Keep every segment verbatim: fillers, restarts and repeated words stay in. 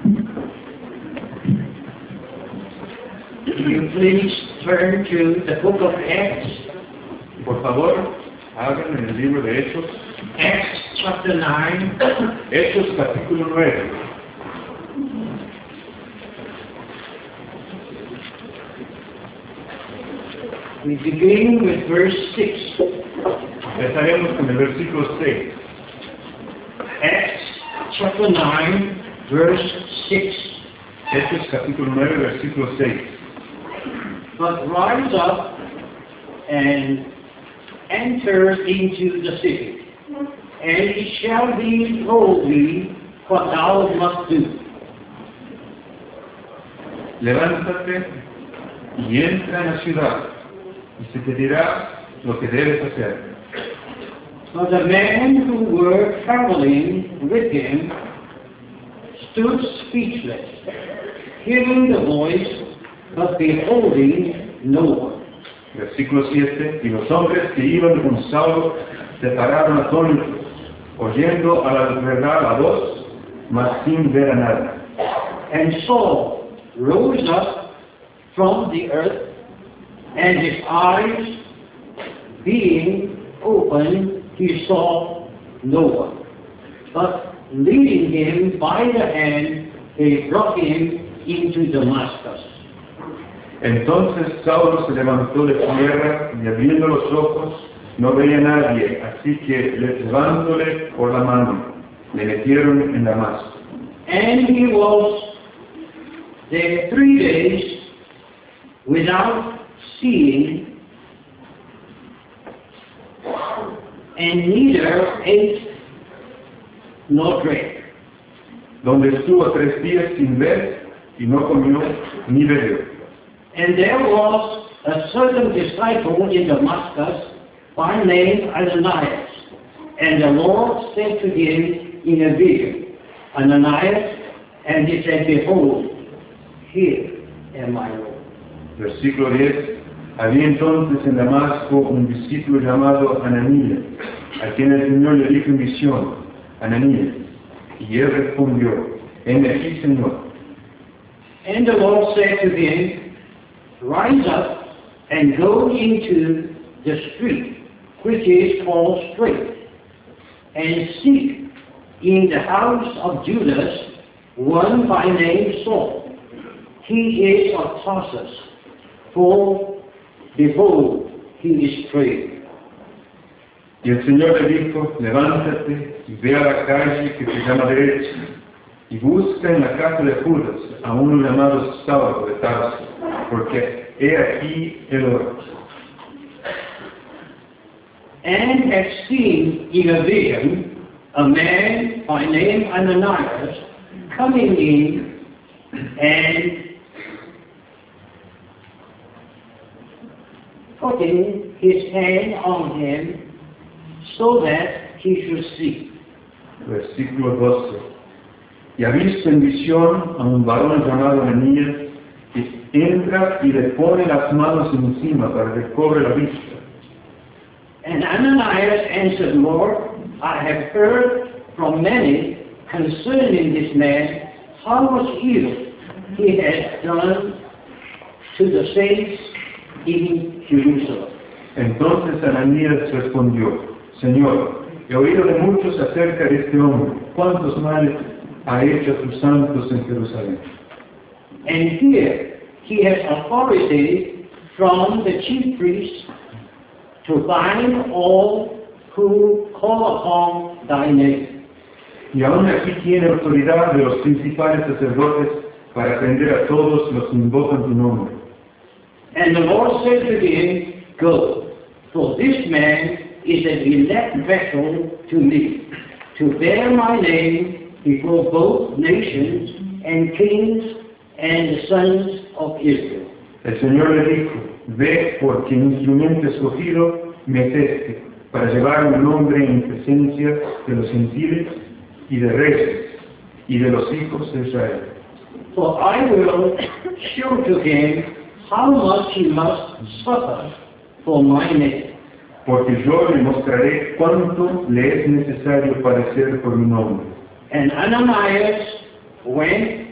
Will you please turn to the book of Acts? Por favor, abran en el libro de Hechos. Acts chapter nine. Hechos capítulo nueve. We begin with verse six. Empezaremos con el versículo seis. Acts chapter nine, verse six. Hechos capítulo nueve, versículo seis. But rise up and enter into the city, and it shall be told thee what thou must do. Levántate y entra en la ciudad, y se te dirá lo que debes hacer. So the men who were traveling with him stood speechless, hearing the voice, but beholding no one. Versículo siete. Y los hombres que iban con Saulo se pararon atónitos, oyendo a la verdad la voz, mas sin ver a nada. And Saul rose up from the earth, and his eyes being opened, he saw no one. But leading him by the hand, they brought him into Damascus. Entonces Saulo se levantó de tierra y abriendo los ojos no veía a nadie, así que levantándole por la mano, le metieron en Damasco. And he was there three days without seeing, and neither ate nor drank. Donde estuvo tres días sin ver y no comió ni bebió. And there was a certain disciple in Damascus by name Ananias. And the Lord said to him in a vision, Ananias, and he said, Behold, here am I, Lord. Versículo diez. Había entonces en Damasco un discípulo llamado Ananías, a quien el Señor le dijo en visión, Ananías. Y él respondió, heme aquí, Señor. And the Lord said to him, Rise up and go into the street, which is called Straight, and seek in the house of Judas one by name Saul. He is of Tarsus, for behold, he is praying. Y el Señor le dijo, levántate y ve a la calle que se llama Derecha, y busca en la casa de Judas a uno llamado Saulo de Tarso, porque he aquí el oro. And had seen in a vision a man by name Ananias coming in and putting his hand on him so that he should see. Versículo doce. Y ha visto en visión a un varón llamado Ananías que entra y le pone las manos encima para que cobre la vista. And Ananias answered, Lord, I have heard from many concerning this man how much evil he has done to the saints in Jerusalem. Entonces Ananías respondió, Señor, he oído de muchos acerca de este hombre, cuántos males ha hecho a sus santos en Jerusalén. And here he has authority from the chief priests to bind all who call upon thy name. Y aún aquí tiene autoridad de los principales sacerdotes para prender a todos los que invocan tu nombre. And the Lord said to him, Go, for this man is an elect vessel to me, to bear my name before both nations and kings and the sons of Israel. El Señor le dijo, ve porque instrumento escogido me es este, para llevar mi nombre en presencia de los gentiles y de reyes y de los hijos de Israel. For I will show to him how much he must suffer for my name. Porque yo le mostraré cuánto le es necesario padecer por mi nombre. And Ananias went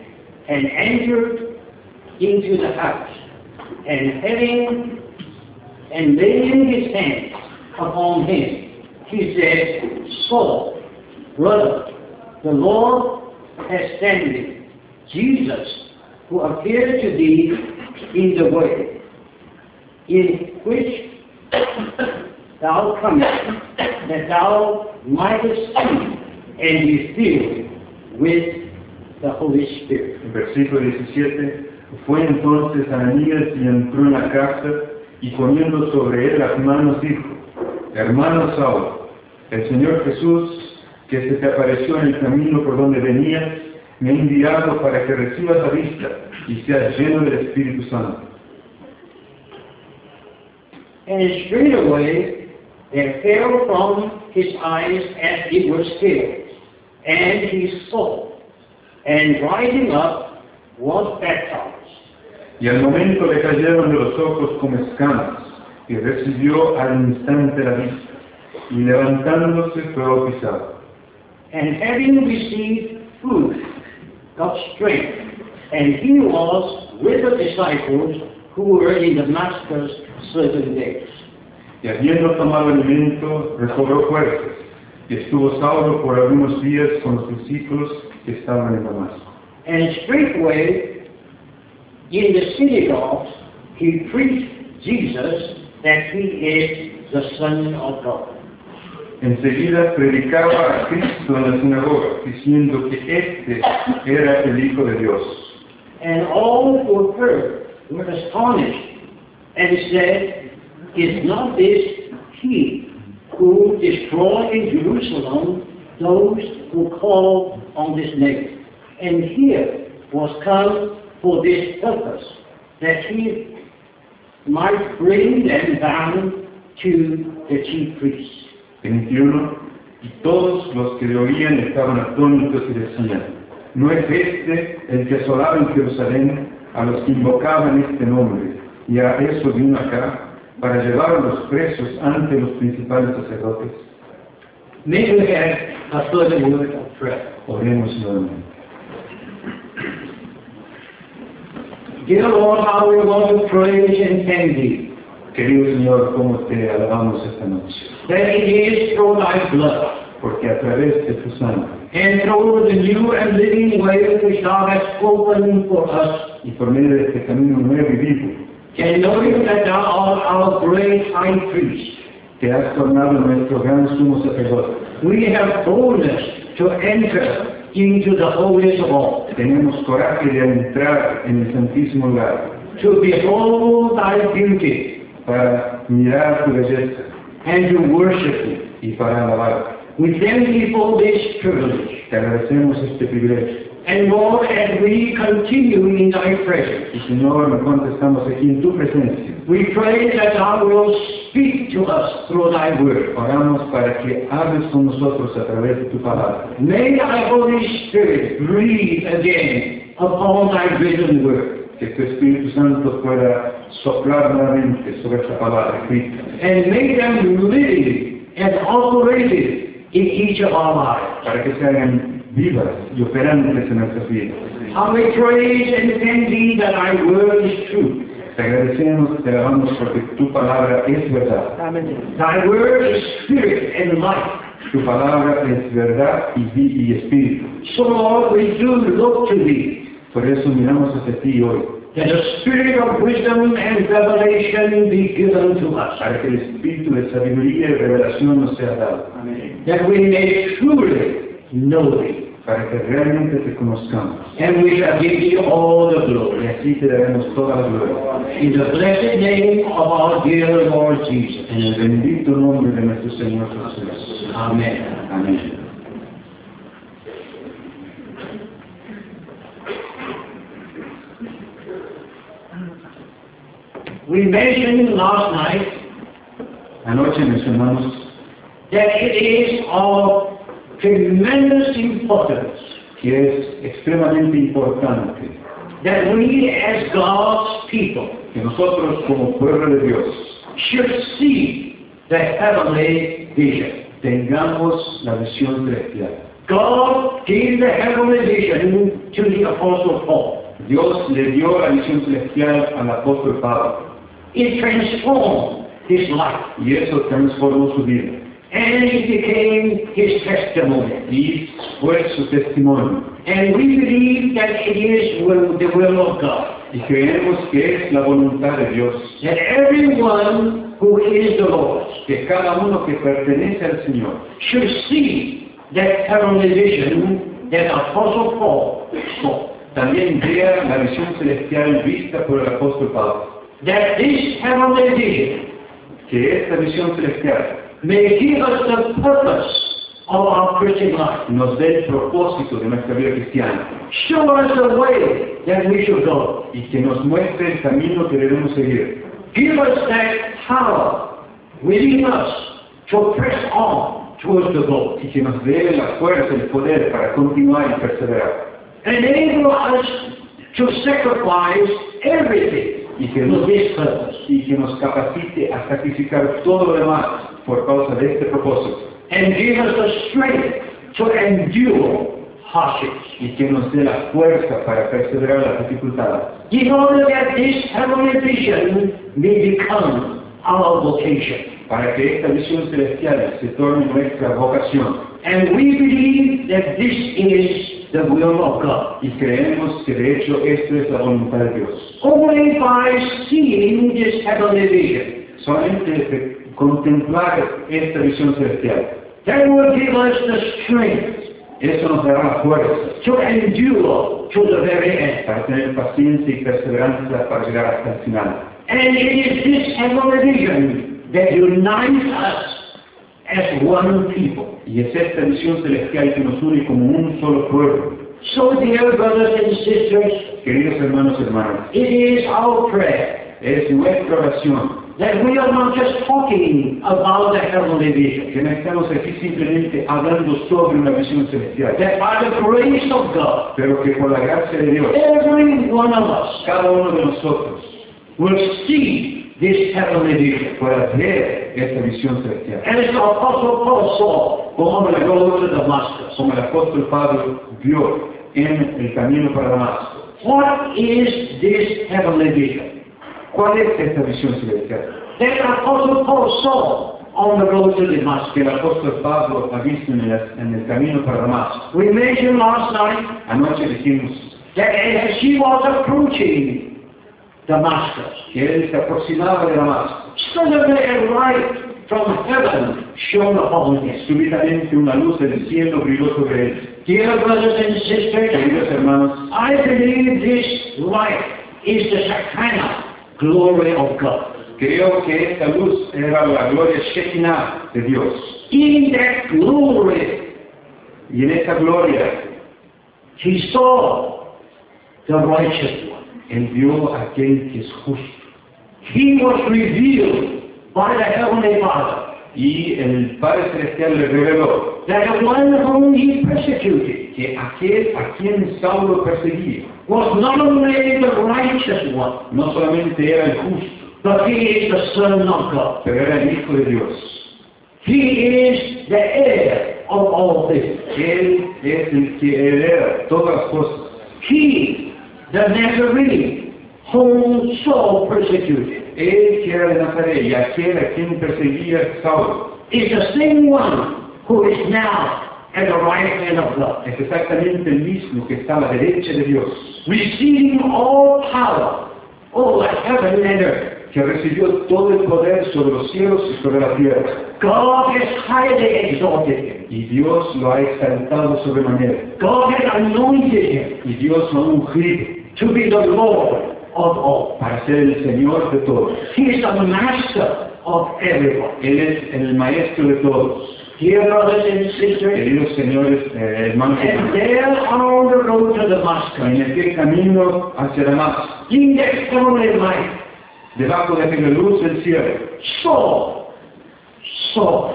and entered into the house, and having and laying his hands upon him, he said, Saul, brother, the Lord has sent me, Jesus, who appeared to thee in the way, in which thou comest, that thou mightest see and be filled with the Holy Spirit. En versículo diecisiete, fue entonces Ananías y entró en la casa y poniendo sobre él las manos dijo, hermano Saulo, el Señor Jesús, que se te apareció en el camino por donde venías, me ha enviado para que recibas la vista y seas lleno del Espíritu Santo. And straightway there fell from his eyes as it were scales, and he saw, and rising up was baptized. Y al momento le cayeron de los ojos como escamas, y recibió al instante la vista, y levantándose fue bautizado. And having received food, got strength, and he was with the disciples who were in Damascus certain days. Y habiendo tomado alimento, recobró fuerzas, y estuvo Saulo por algunos días con los discípulos que estaban en Damasco. And straightway in the synagogues he preached Jesus, that he is the Son of God. Enseguida predicaba a Cristo en la sinagoga, diciendo que este era el Hijo de Dios. And all who heard were astonished, and said, Is not this he who destroyed in Jerusalem those who call on this name? And here was come for this purpose, that he might bring them down to the chief priests. veintiuno. Y todos los que le oían estaban atónitos y decían, ¿no es este el que asolaba en Jerusalén a los que invocaban este nombre? Y a eso vino acá, para llevar a los presos ante los principales sacerdotes. May we have a further word of prayer. Oremos nuevamente. Dear Lord, how we want to praise and thank Thee, Querido Señor, ¿cómo te alabamos esta noche? that it is through Thy blood, Porque a través de tu sangre and through the new and living way which Thou hast spoken for us, y por medio de este camino nuevo y vivo, and knowing that Thou art our great high priest, te has tornado nuestro gran sumo sacerdote. we have boldness to enter into the holiest of all, Tenemos coraje de entrar en el santísimo lugar to behold Thy beauty, para mirar tu belleza and to worship Thee. y para alabar. We thank Thee for this privilege. Te agradecemos este privilegio. And Lord, as we continue in Thy presence, Y Señor, en cuanto estamos aquí en tu presencia, we pray that Thou wilt speak to us through Thy word. oramos para que hables con nosotros a través de tu palabra. May Thy Holy Spirit breathe again upon Thy written word, Que tu Espíritu Santo pueda soplar nuevamente sobre esta palabra escrita and make them living and operative in each of our lives. para que se hagan vivas y operantes en nuestras vidas. How we praise and thank Thee that Thy word is true. Te agradecemos, te alabamos porque tu palabra es verdad. Thy word is spirit and life. Tu palabra es verdad y, vi- y espíritu. So Lord, we do look to Thee, Por eso miramos hacia ti hoy, that the spirit of wisdom and revelation be given to us, para que el espíritu de sabiduría y revelación nos sea dado, that we may truly know Thee, para que realmente te conozcamos. and we shall give Thee all the Y glory. así te daremos toda la gloria. In the blessed name of our dear Lord Jesus. En el bendito nombre de nuestro Señor Jesús. Amen. Amén. We mentioned last night Anoche mencionamos that it is of tremendous importance que es extremadamente importante that we as God's people que nosotros como pueblo de Dios should see the heavenly vision. tengamos la visión celestial. God gave the heavenly vision to the Apostle Paul. Dios le dio la visión celestial al apóstol Pablo. It transformed his life. Y eso transformó su vida. And it became his testimony. Y fue su testimonio. And we believe that it is will, the will of God. Y creemos que es la voluntad de Dios. That everyone who is the Lord's Que cada uno que pertenece al Señor should see that heavenly vision that Apostle Paul saw. también vea la visión celestial vista por el apóstol Pablo. That this heavenly vision Que esta visión celestial may give us the purpose of our Christian life. nos dé el propósito de nuestra vida cristiana. Show us the way that we should go. Y que nos muestre el camino que debemos seguir. Give us that power within us to press on towards the goal. Y que nos dé la fuerza, el poder para continuar y perseverar. Enable us to sacrifice everything Y que, for nos, this purpose. y que nos capacite a sacrificar todo lo demás por causa de este propósito. And give us the strength to endure hardships. Y que nos dé la fuerza para perseverar las dificultades. In order that this heavenly vision may become our vocation. Para que esta visión celestial se torne nuestra vocación. And we believe that this is the will of God. Y creemos que de hecho esto es la voluntad de Dios. Only by seeing this heavenly vision, Solamente de contemplar esta visión celestial, that will give us the strength eso nos dará la fuerza to endure to the very end. para tener paciencia y perseverancia para llegar hasta el final. And it is this heavenly vision that unites us as one people. Y es esta visión celestial que nos une como un solo pueblo. So, dear brothers and sisters, Queridos hermanos y hermanas, it is our prayer es nuestra oración that we are not just talking about the heavenly vision, que no estamos aquí simplemente hablando sobre una visión celestial, that by the grace of God, pero que por la gracia de Dios, every one of us cada uno de nosotros will see this heavenly vision. pueda ver esta visión celestial. And as the Apostle Paul saw on the road to Damascus, Como el apóstol Pablo vio en el camino para Damasco. what is this heavenly vision? ¿Cuál es esta visión celestial? That the Apostle Paul saw on the road to Damascus. Que el apóstol Pablo ha visto en el, en el camino para Damasco. We mentioned last night Anoche dijimos that as he was approaching Damascus, que él se aproximaba de Damasco. suddenly a light from heaven shone upon him. Súbitamente una luz del cielo brilló sobre él. Dear brothers and sisters, Queridos hermanos, I believe this light is the Shekinah glory of God. creo que esta luz era la gloria Shekinah de Dios. In that glory, Y en esta gloria, he saw the righteous one. él vio a aquel que es justo. He was revealed by the Heavenly Father Y el Padre Celestial le reveló that the one whom he persecuted que aquel a quien Saulo perseguía was not only the righteous one, no solamente era el justo, but he is the Son of God. pero era el Hijo de Dios. He is the heir of all things. Él es el que hereda todas las cosas. He, the Nazarene, whom Saul persecuted, Él que era de Nazaret y aquel a quien perseguía Saulo is the same one who is now at the right hand of God, es exactamente el mismo que está a la derecha de Dios, receiving all power over heaven and earth. que recibió todo el poder sobre los cielos y sobre la tierra. God has highly exalted him. Y Dios lo ha exaltado sobremanera. God has anointed him Y Dios lo ha ungido to be the Lord of all. para ser el Señor de todos. He is the master of everyone. Él es el maestro de todos. Dear brothers and sisters, Queridos señores, eh, hermanos y and hermanas, there on the road to Damascus, en aquel camino hacia Damasco, in that heavenly light, debajo de aquella luz del cielo, Saul, Saul,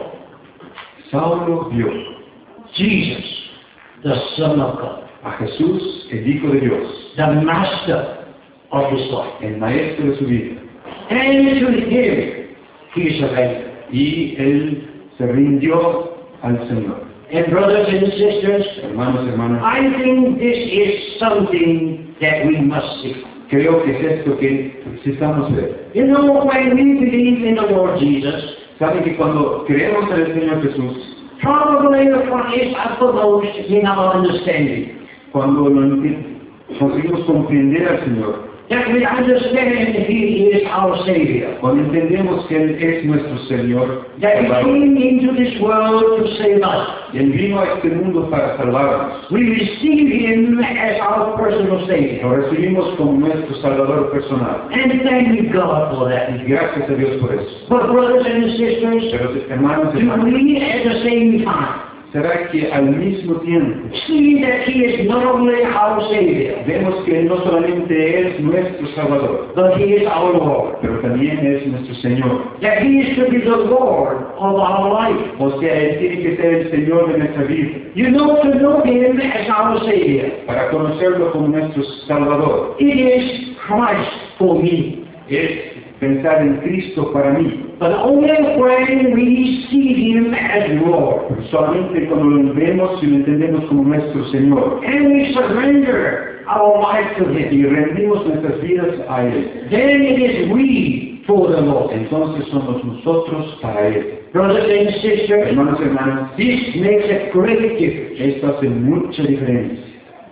Saulo vio Jesus, the Son of God, a Jesús, el Hijo de Dios, the master of his life. el maestro de su vida. And to him he surrendered. Y él se rindió al Señor. And brothers and sisters, Hermanos, hermanas, I think this is something that we must see. creo que es esto que necesitamos ver. You know, when we believe in the Lord Jesus, Saben que cuando creemos en el Señor Jesús, probably the is uppermost in our understanding. cuando lo enti- conseguimos comprender al Señor, That we understand He is our Savior. cuando entendemos que Él es nuestro Señor, That He Salvador, came into this world to save us. y Él vino a este mundo para salvarnos. We receive Him as our personal Savior. Lo recibimos como nuestro Salvador personal. And thank God for that. Y gracias a Dios por eso. But brothers and sisters, Pero hermanos, do hermanas, we at the same time será que al mismo tiempo see that He is not only our Savior, vemos que Él no solamente es nuestro Salvador, but He is our Lord. pero también es nuestro Señor? That He is to be the Lord of our life. O sea, Él tiene que ser el Señor de nuestra vida, You know, to know Him as our Savior, para conocerlo como nuestro Salvador. it is Christ for me. Es pensar en Cristo para mí. But only when we see Him as Lord, Solamente cuando lo vemos y lo entendemos como nuestro Señor and we surrender our life to Him, y rendimos nuestras vidas a Él, then it is we for the Lord. entonces somos nosotros para Él. Brothers and sisters, Hermanos y hermanas, this makes a great difference. esto hace mucha diferencia.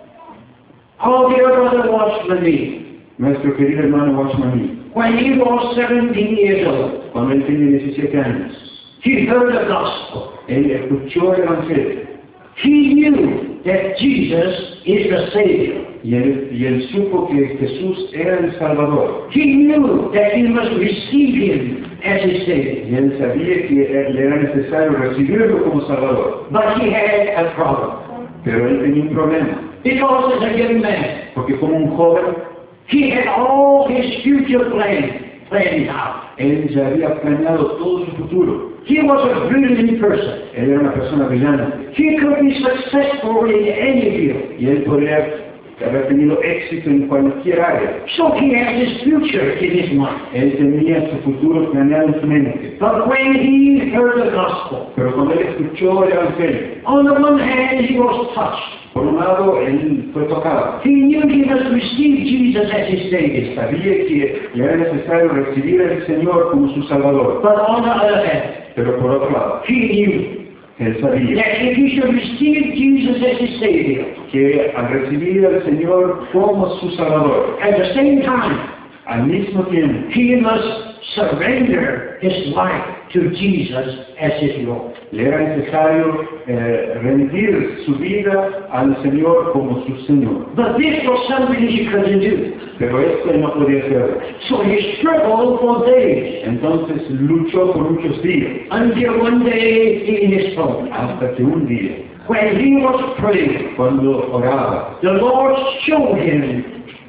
Our dear brother Watchman Nee, Nuestro querido hermano Watchman Nee, when he was seventeen years old, cuando él tenía diecisiete años, he heard the gospel. él escuchó el Evangelio He knew that Jesus is the Savior. y él, y él supo que Jesús era el Salvador. He knew that he must receive Him as his Savior. Y él sabía que le era necesario recibirlo como Salvador. But he had a problem. Pero él tenía un problema, Because as a young man, porque como un joven, he had all his future plans planned out. él ya había planeado todo su futuro. He was a brilliant person. Él era una persona brillante He could be successful in any field. y él podría haber tenido éxito en cualquier área. So he had his future in his mind. Él tenía su futuro planeado en su mente. But when he heard the gospel, Pero cuando él escuchó el Evangelio, on the one hand he was touched. por un lado, él fue tocado. He knew he must receive Jesus as his Savior. Sabía que le era necesario recibir al Señor como su Salvador. But on the other hand, Pero por otro lado, he knew él sabía that if he should receive Jesus as his Savior, que al recibir al Señor como su Salvador, at the same time, al mismo tiempo, he must surrender his life to Jesus as his Lord. le era necesario eh, rendir su vida al Señor como su Señor. But this was something he couldn't do. Pero esto él no podía hacer. So he struggled for days Entonces luchó por muchos días, until one day in his home, hasta que un día, when he was praying, cuando oraba, the Lord showed him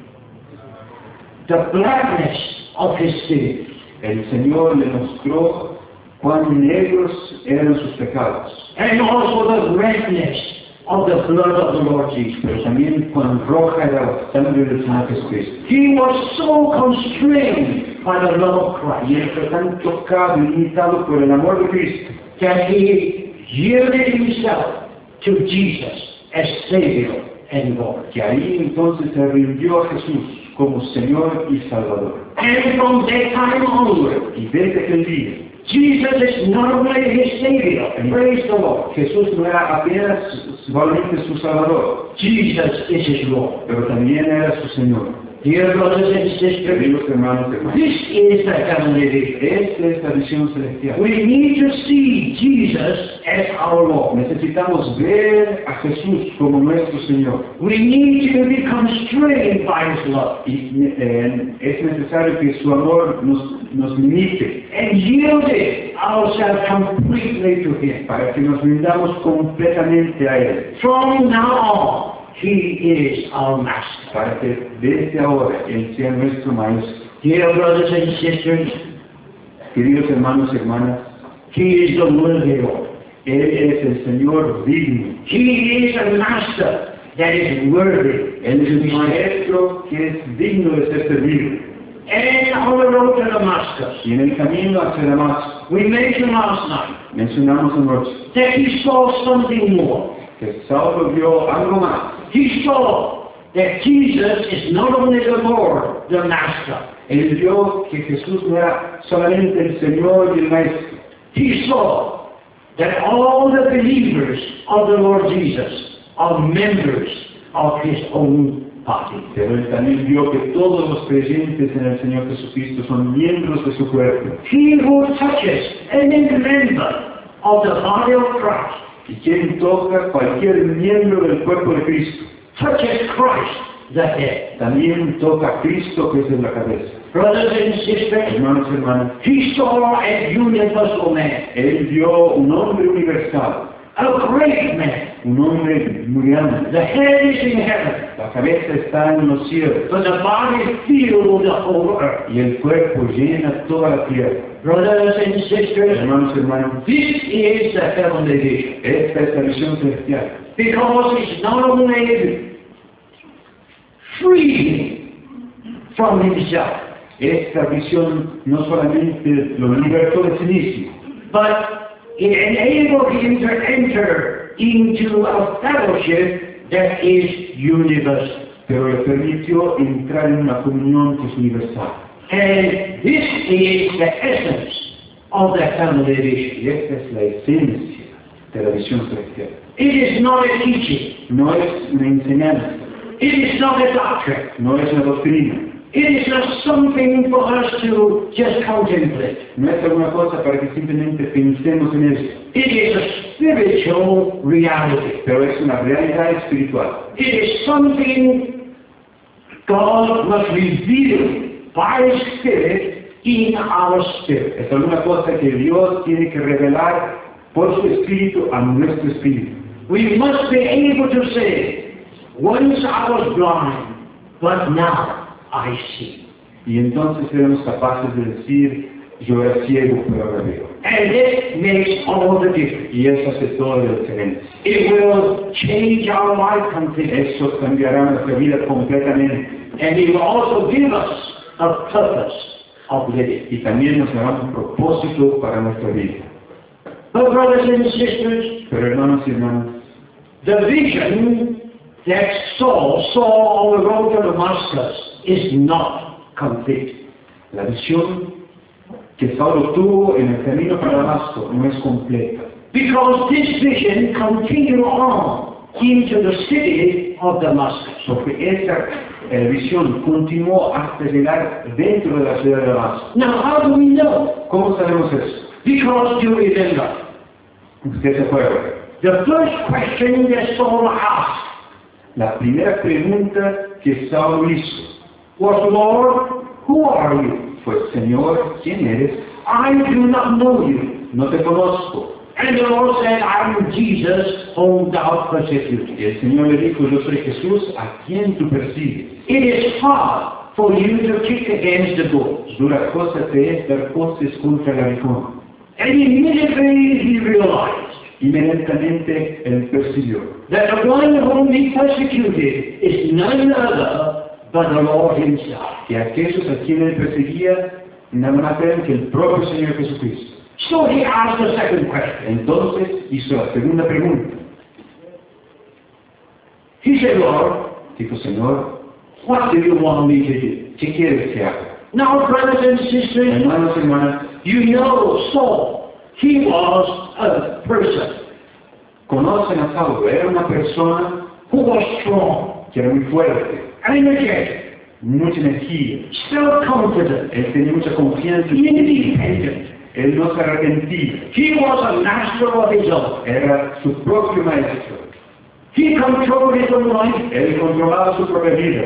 the blackness of his sin. el Señor le mostró cuán negros eran sus pecados, And also the redness of the blood of the Lord Jesus. pero también cuán roja era la sangre del Señor Jesucristo. He was so constrained by the love of Christ Y él fue tan tocado y limitado por el amor de Cristo, that he yielded himself to Jesus as Savior and Lord. que ahí entonces se rindió a Jesús como Señor y Salvador. And from that time onward, Y desde aquel día, Jesus is not only his Savior, praise the Lord, Jesús no era apenas solamente su Salvador, Jesus is his Lord. pero también era su Señor. Dear brothers and sisters, Queridos hermanos y hermanas, this is the heavenly vision. esta es la visión celestial. We need to see Jesus as our Lord. Necesitamos ver a Jesús como nuestro Señor. We need to be constrained by his love Y eh, es necesario que su amor nos, nos limite and yielded ourselves completely to him. para que nos rindamos completamente a Él. From now on, he is our master. Para que desde ahora Él sea nuestro Maestro. Dear brothers and sisters, Queridos hermanos y hermanas, he is the worthy Lord. Él es el Señor digno. He is a master that is worthy Él es to un be served. Maestro que es digno de ser servido. And on the road to Damascus, Y en el camino hacia Damasco, we mentioned last night mencionamos anoche that he saw something more. que Saulo vio algo más. He saw that Jesus is not only the Lord, the Master. Él vio que Jesús no era solamente el Señor y el Maestro. He saw that all the believers of the Lord Jesus are members of his own body. Pero él también vio que todos los creyentes en el Señor Jesucristo son miembros de su cuerpo. He who touches any member of the body of Christ Y quien toca cualquier miembro del cuerpo de Cristo, touches Christ, the head. también toca a Cristo que es en la cabeza. Brothers and sisters, Hermanos y hermanas, he saw a universal man, él vio un hombre universal, a great man. un hombre muy grande. The head is in heaven, La cabeza está en los cielos but the body fills the whole earth. y el cuerpo llena toda la tierra. Brothers and sisters, Hermanos y hermanas, this is the heavenly vision. esta es la visión celestial. Because it's not only freeing from himself, Esta visión no solamente lo libertó de sí mismo, but it enabled him to enter into a fellowship that is universal. pero le permitió entrar en una comunión que es universal. And this is the essence of the heavenly vision. Y esta es la esencia de la visión celestial. It is not a teaching. No es una enseñanza, It is not a doctrine. no es una doctrina, It is not something for us to just contemplate. no es alguna cosa para que simplemente pensemos en eso, It is a spiritual reality. pero es una realidad espiritual. It is something God must reveal by His Spirit in our spirit. Es alguna cosa que Dios tiene que revelar por su espíritu a nuestro espíritu. We must be able to say, once I was blind, but now I see. Y entonces seremos capaces de decir, yo era ciego, pero ahora veo. And it makes all the difference. Y eso hace toda la diferencia. It will change our life completely. Eso cambiará nuestra vida completamente. And He will also give us a purpose of living. Y también nos dará un propósito para nuestra vida. But brothers and sisters, Pero hermanos y hermanas, the vision that Saul saw on the road to Damascus is not complete. la visión que Saulo tuvo en el camino para Damasco no es completa. Because this vision continued on into the city of Damascus. Porque esa eh, visión continuó hasta llegar dentro de la ciudad de Damasco. Now, how do we know? ¿Cómo sabemos eso? Because you remember, Usted se acuerda. the first question that Saul asked La primera pregunta que Saulo hizo was, Lord, who are you? fue, Señor, ¿quién eres? I do not know you. No te conozco. And the Lord said, I am Jesus, whom thou persecutest. Y el Señor le dijo, yo soy Jesús, a quien tú persigues. It is hard for you to kick against the goats. Dura cosa te es dar coces contra el aguijón. And immediately he realized Inmediatamente él persiguió that the one whom he persecuted is none other but the Lord himself. que aquellos a quienes él perseguía nada más eran que el propio Señor Jesucristo. So he asked the second question. Entonces hizo la segunda pregunta. He said, Lord, Dijo, Señor, what do you want me to do? ¿qué quieres que haga? Now, brothers and sisters, Hermanos y hermanas, you know Saul. He was a person conocen a Saulo, era una persona who was strong, que era muy fuerte, energetic, mucha energía, self-confident, él tenía mucha confianza en sí mismo. independent. Él no se arrepentía, He was a master of his own. era su propio maestro, He controlled his own life. él controlaba su propia vida,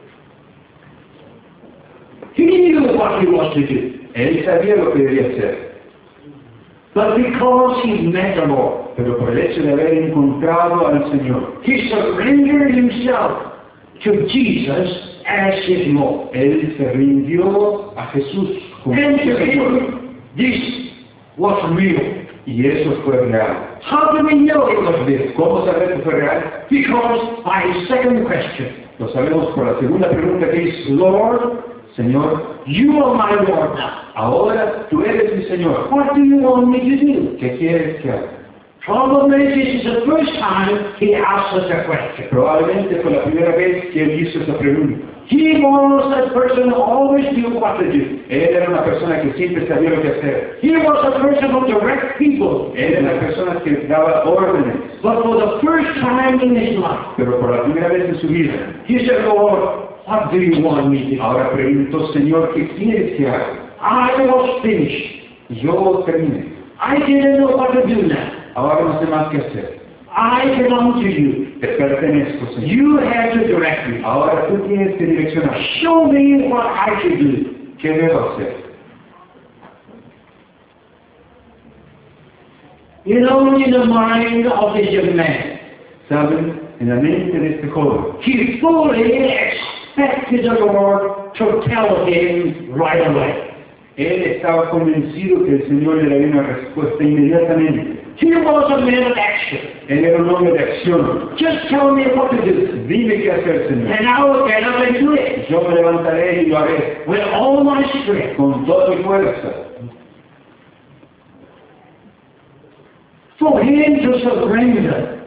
He knew what he was to do. él sabía lo que debía hacer, But because he met the Lord, pero por el hecho de haber encontrado al Señor, he surrendered himself to Jesus as his Lord. él se rindió a Jesús como And to su Señor, him, this was real. y eso fue real. How do we know it was real? ¿Cómo saber que fue real? Because by his second question, Lo sabemos por la segunda pregunta que hizo, Lord, Señor, you are my Lord now. ahora tú eres mi Señor. What do you want me to do? ¿Qué quieres que haga? Probably this is the first time he asked us a question. Probablemente fue la primera vez que él hizo esa pregunta. He was a person who always knew what to do. Él era una persona que siempre sabía lo que hacer. He was a person who directed people. Él era una persona que daba órdenes. But for the first time in his life, Pero por la primera vez en su vida, he said, Lord, what do you want me to do? ahora preguntó, Señor, ¿qué quieres que haga? I was finished. Yo terminé. I didn't know what to do now. Ahora no sé más qué hacer. I belong to you. Te pertenezco, Señor. You have to direct me. Ahora tú tienes que direccionar. Show me what I should do. ¿Qué debo hacer? You know, in the mind of this young man, ¿Saben? En la mente de este joven, he fully expected the Lord to tell him right away. él estaba convencido que el Señor le daría una respuesta inmediatamente. He was a man of action. Él era un hombre de acción. Just tell me what to do, Dime qué hacer, Señor. and I will get up and do it Yo me levantaré y lo haré with all my strength. con toda mi fuerza. For him to surrender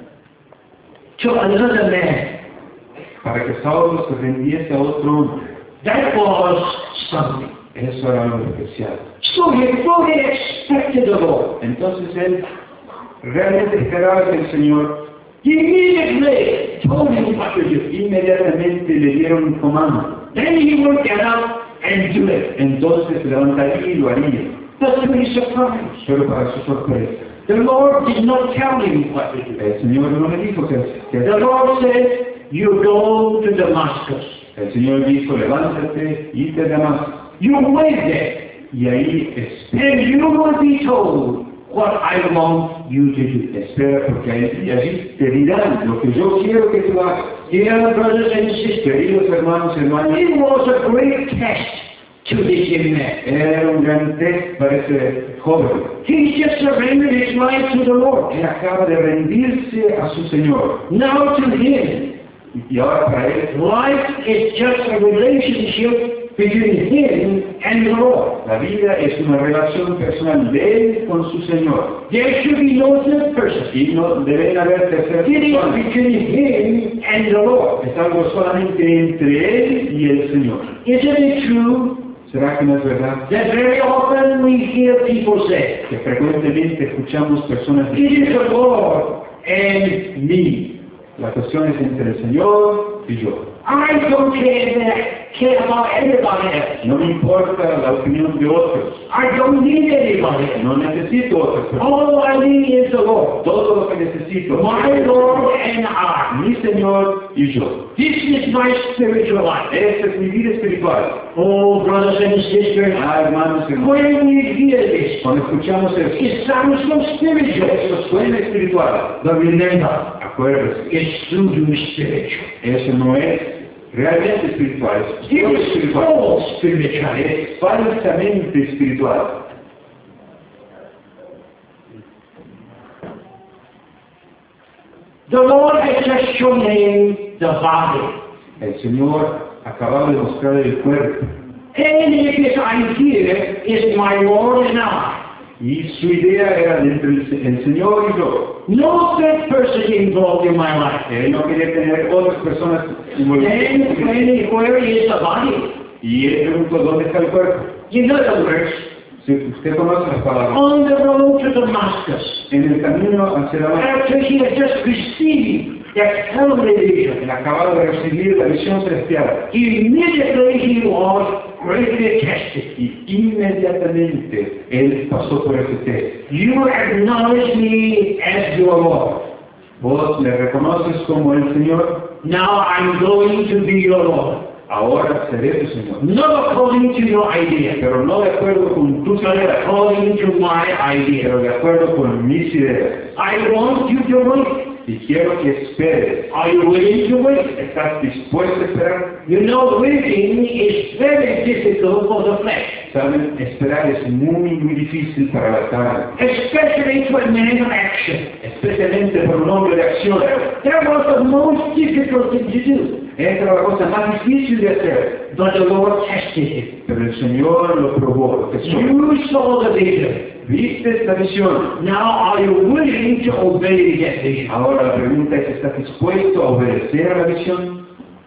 to another man, Para que Saulo se rendiese a otro hombre. that was something. Eso era algo especial. So he fully expected the Lord. Entonces él realmente esperaba que el Señor He immediately told him what to do. inmediatamente le dieron un comando. Then he would get up and do it. Entonces se levantaría y lo haría. But to his surprise, Pero para su sorpresa, the Lord did not tell him what to do. el Señor no le dijo que, que The Lord said, you go to Damascus. el Señor dijo, levántate, irte a Damasco. You wait there, Y ahí espera, and you will be told what I want you to do. espera porque ahí, allí te dirán lo que yo quiero que tú hagas. Dear brothers and sisters, Queridos hermanos y hermanas, it was a great test to this young man. era un gran test para ese joven. He just surrendered his life to the Lord. Él acaba de rendirse a su Señor. Now to him, Y ahora para él, life is just a relationship between him and the Lord. la vida es una relación personal de él con su Señor. There should be no third person. Y no deben haber terceras It is personas. between him and the Lord. Es algo solamente entre él y el Señor. Isn't it true ¿Será que no es verdad? that very often we hear people say, Que frecuentemente escuchamos personas it decir, is the Lord and me. la cuestión es entre el Señor y yo. I don't care, that, care about everybody else. No me importa la opinión de otros. I don't need anybody else. No necesito otras personas. All I need is the Lord. Todo lo que necesito My Lord and I. mi Señor y yo. This is my spiritual life. Esta es mi vida espiritual. Oh, brothers and sisters, Ah, hermanos y hermanos, when we hear this, cuando escuchamos eso, it sounds so spiritual. eso suena espiritual. But remember, Acuérdese, it's true to spiritual. eso no es realmente espiritual, es solo It's espiritual. all spiritual. Es falsamente espiritual. The Lord has just shown him the body. El Señor acababa de mostrar el cuerpo And if his idea is my Lord and I, y su idea era de entre el, el Señor y yo. no third person involved in my life. Él no quería tener otras personas Then involucradas. when, where is the body? Y él preguntó, ¿dónde está el cuerpo? In other words, Si usted conoce las palabras, on the road to Damascus, en el camino hacia la after he had just received that heavenly vision, él acaba de recibir la visión celestial immediately he was greatly tested. y inmediatamente él pasó por ese test. You acknowledge me as your Lord. Vos le reconoces como el Señor, Now I'm going to be your Lord. ahora seré tu Señor. Not according to your idea, Pero no de acuerdo con tus but ideas, according to my idea. pero de acuerdo con mis ideas. I want you to wait. Y quiero que esperes. Are you willing to wait? ¿Estás dispuesto a esperar? You know, waiting is very difficult for the flesh, Saben, esperar es muy, muy difícil para la carne, especially to a man of action. especialmente para un hombre de acción. That was the most difficult thing to do. Esta es la cosa más difícil de hacer. But the Lord tested him. Pero el Señor lo probó, lo testó. You saw the vision. ¿Viste esta visión? Now are you willing to obey that vision? Ahora la pregunta es, ¿estás dispuesto a obedecer a la visión?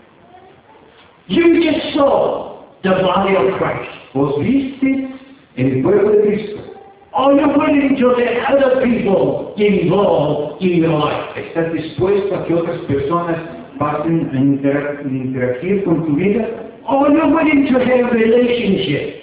You just saw the body of Christ. ¿Vos viste el cuerpo de Cristo? Are you willing to let other people involved in your life? ¿Estás dispuesto a que otras personas pasen a intera- interagir con tu vida? Are you willing to have relationship?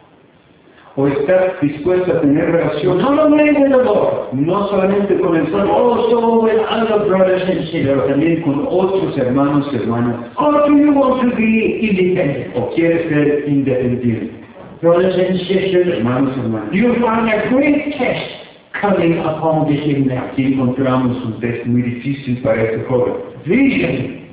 ¿O estás dispuesto a tener relaciones Not only with the Lord, no solamente con el but Señor, also with other brothers and pero sisters. también con otros hermanos y hermanas? Or do you want to be independent? ¿O quieres ser independiente? Brothers and sisters, Hermanos y hermanas, you find a great test coming upon this young man. aquí encontramos un test muy difícil para este joven. Vision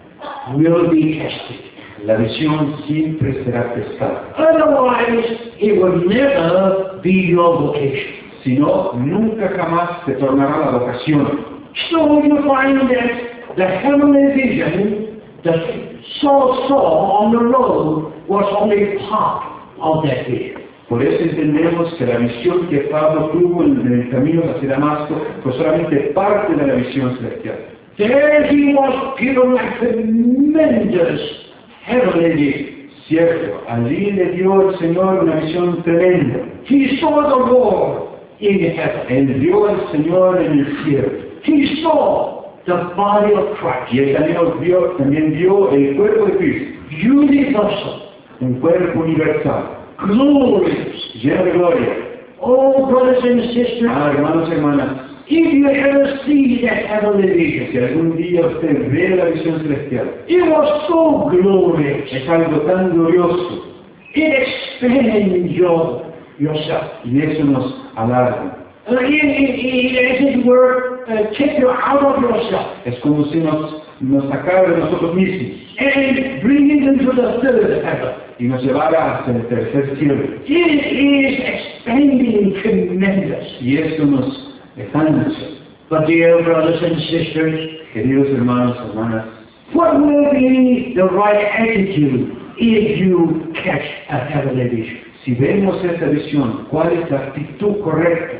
will be tested. La visión siempre será testada. Otherwise, it will never be your vocation. Si no, nunca jamás se tornará la vocación. So you find that the heavenly vision that Saul saw on the road was only part of that vision. Por eso entendemos que la visión que Pablo tuvo en el camino hacia Damasco fue solamente parte de la visión celestial. There he was given a tremendous heavenly vision. Cierto, allí le dio el Señor una visión tremenda. He saw the Lord in heaven. Él vio al Señor en el cielo. He saw the body of Christ, Y él también vio, también vio el cuerpo de Cristo, universal, un cuerpo universal, glorious. lleno de gloria. Oh, brothers and sisters, Ah, hermanos y hermanas, if you ever see that heavenly vision, si algún día usted ve la visión celestial, it was so glorious. es algo tan glorioso It expands your, yourself. y eso nos alarma. Uh, it, it, it, as it were, uh, take you out of yourself Es como si nos, nos sacara de nosotros mismos and bring it into the third heaven. y nos llevara hacia el tercer cielo. It is expanding tremendous. Y eso nos ensancha. But dear brothers and sisters, Queridos hermanos y hermanas, what will be the right attitude if you catch a heavenly vision? si vemos esta visión, ¿cuál es la actitud correcta?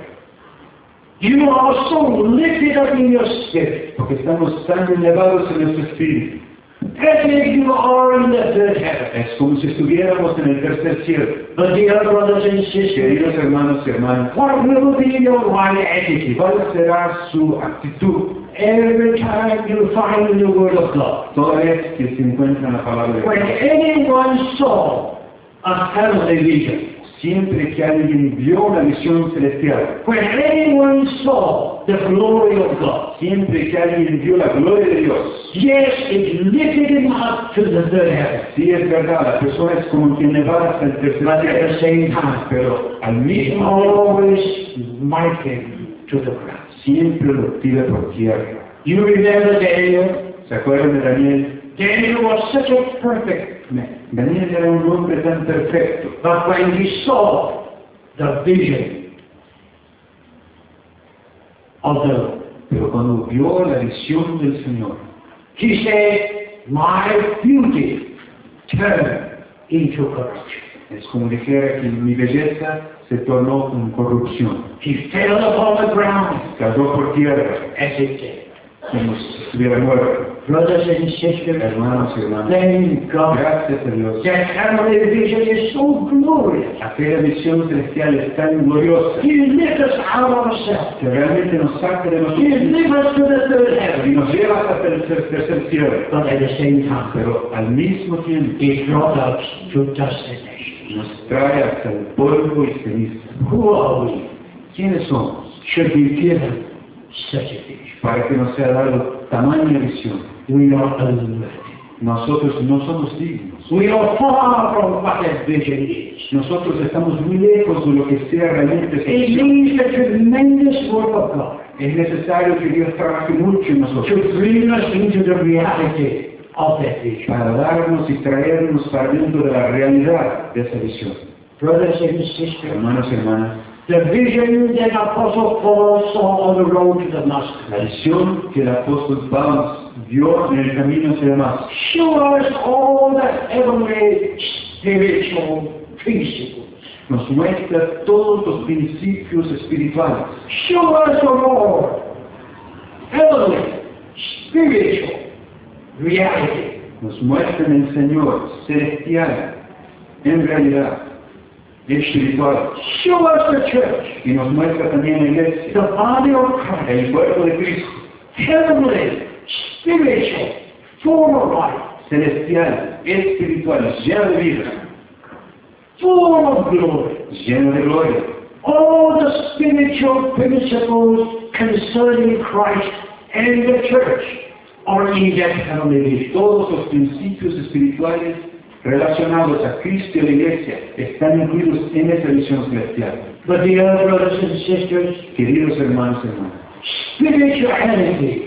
You are so lifted up in your spirit, Porque estamos tan elevados en nuestro espíritu. as if you are in the third heaven. Es como si estuviéramos en el tercer cielo. But dear brothers and sisters, Queridos hermanos y hermanas, what will be your right attitude? ¿cuál será su actitud Every time you find the Word of God, toda vez que se encuentra en la palabra de when Dios? anyone saw a heavenly vision, Siempre que alguien vio una visión celestial, when anyone saw the glory of God, siempre que alguien vio la gloria de Dios, yes, it lifted him up to the third heaven. sí es verdad, la persona es como quien le va hasta el tercer But at cielo, the same time, pero al it mismo tiempo always might him to the ground. siempre lo tira por tierra. You remember Daniel? ¿Se acuerdan de Daniel? Daniel was such a perfect man. Daniel era un hombre tan perfecto, But when he saw the vision of the Lord, pero cuando vio la visión del Señor, he said, my beauty turned into corruption. es como dijera que mi belleza se tornó en corrupción. He fell upon the ground Cayó por tierra, as if dead. como si estuviera muerto. Brothers and sisters, Hermanos y hermanas, thank God gracias a Dios. that heavenly vision is so glorious. Aquella visión celestial es tan gloriosa He lifts us out of ourselves. que realmente nos saca de He nosotros lifts us to the third y heaven. nos lleva hasta el tercer, tercer cielo. But at the same time, Pero al mismo tiempo He brought us to dust and ashes. nos trae hasta el polvo y ceniza. Who are we? ¿Quiénes somos? Should be given such a vision. Para que nos sea dado tamaña visión. We are unworthy. Nosotros no somos dignos. We are far from what that vision is. Nosotros estamos muy lejos de lo que sea realmente esa It visión. needs a tremendous work of God Es necesario que Dios trabaje mucho en nosotros to bring us into the reality of that vision. para darnos y traernos para dentro de la realidad de esa visión. Brothers and sisters, Hermanos y hermanas, the vision that Apostle Paul saw on the road to Damascus la visión que el apóstol Pablo vio en el camino hacia Damasco. Show us all the heavenly spiritual principles. Nos muestra todos los principios espirituales. Show us the Lord, heavenly, spiritual reality. Nos muestra en el Señor celestial, en realidad, espiritual. Show us the church, Y nos muestra también la iglesia, the body of Christ, el cuerpo de Cristo, heavenly, spiritual, full of life, celestial, espiritual, lleno de vida, full of glory. lleno de gloria. All the spiritual principles concerning Christ and the church are in that heavenly vision. Todos los principios espirituales relacionados a Cristo y a la iglesia están incluidos en esa visión celestial. But dear brothers and sisters, Queridos hermanos y hermanas, spirituality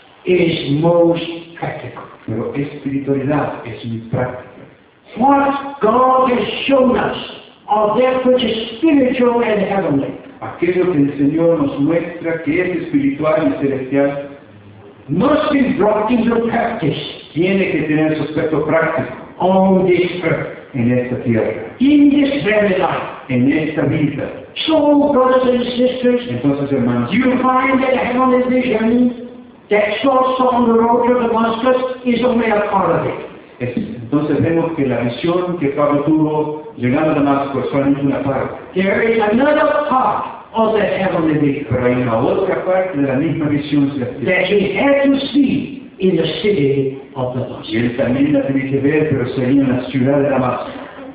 is most practical. pero espiritualidad es muy práctica. What God has shown us of that which is spiritual and heavenly Aquello que el Señor nos muestra que es espiritual y celestial must be brought into practice tiene que tener su aspecto práctico on this earth, en esta tierra, in this very life. en esta vida. So, brothers and sisters, Entonces, hermanos, you find that heavenly vision that saw on the road to Damascus is only a part of it. es- entonces vemos que la visión que Pablo tuvo llegando a Damasco es solamente una parte, There is another part of that heavenly vision pero hay una otra parte de la misma visión celestial. that he had to see in the city of Y Damascus. él también la tiene que ver, pero sería en la ciudad de Damasco.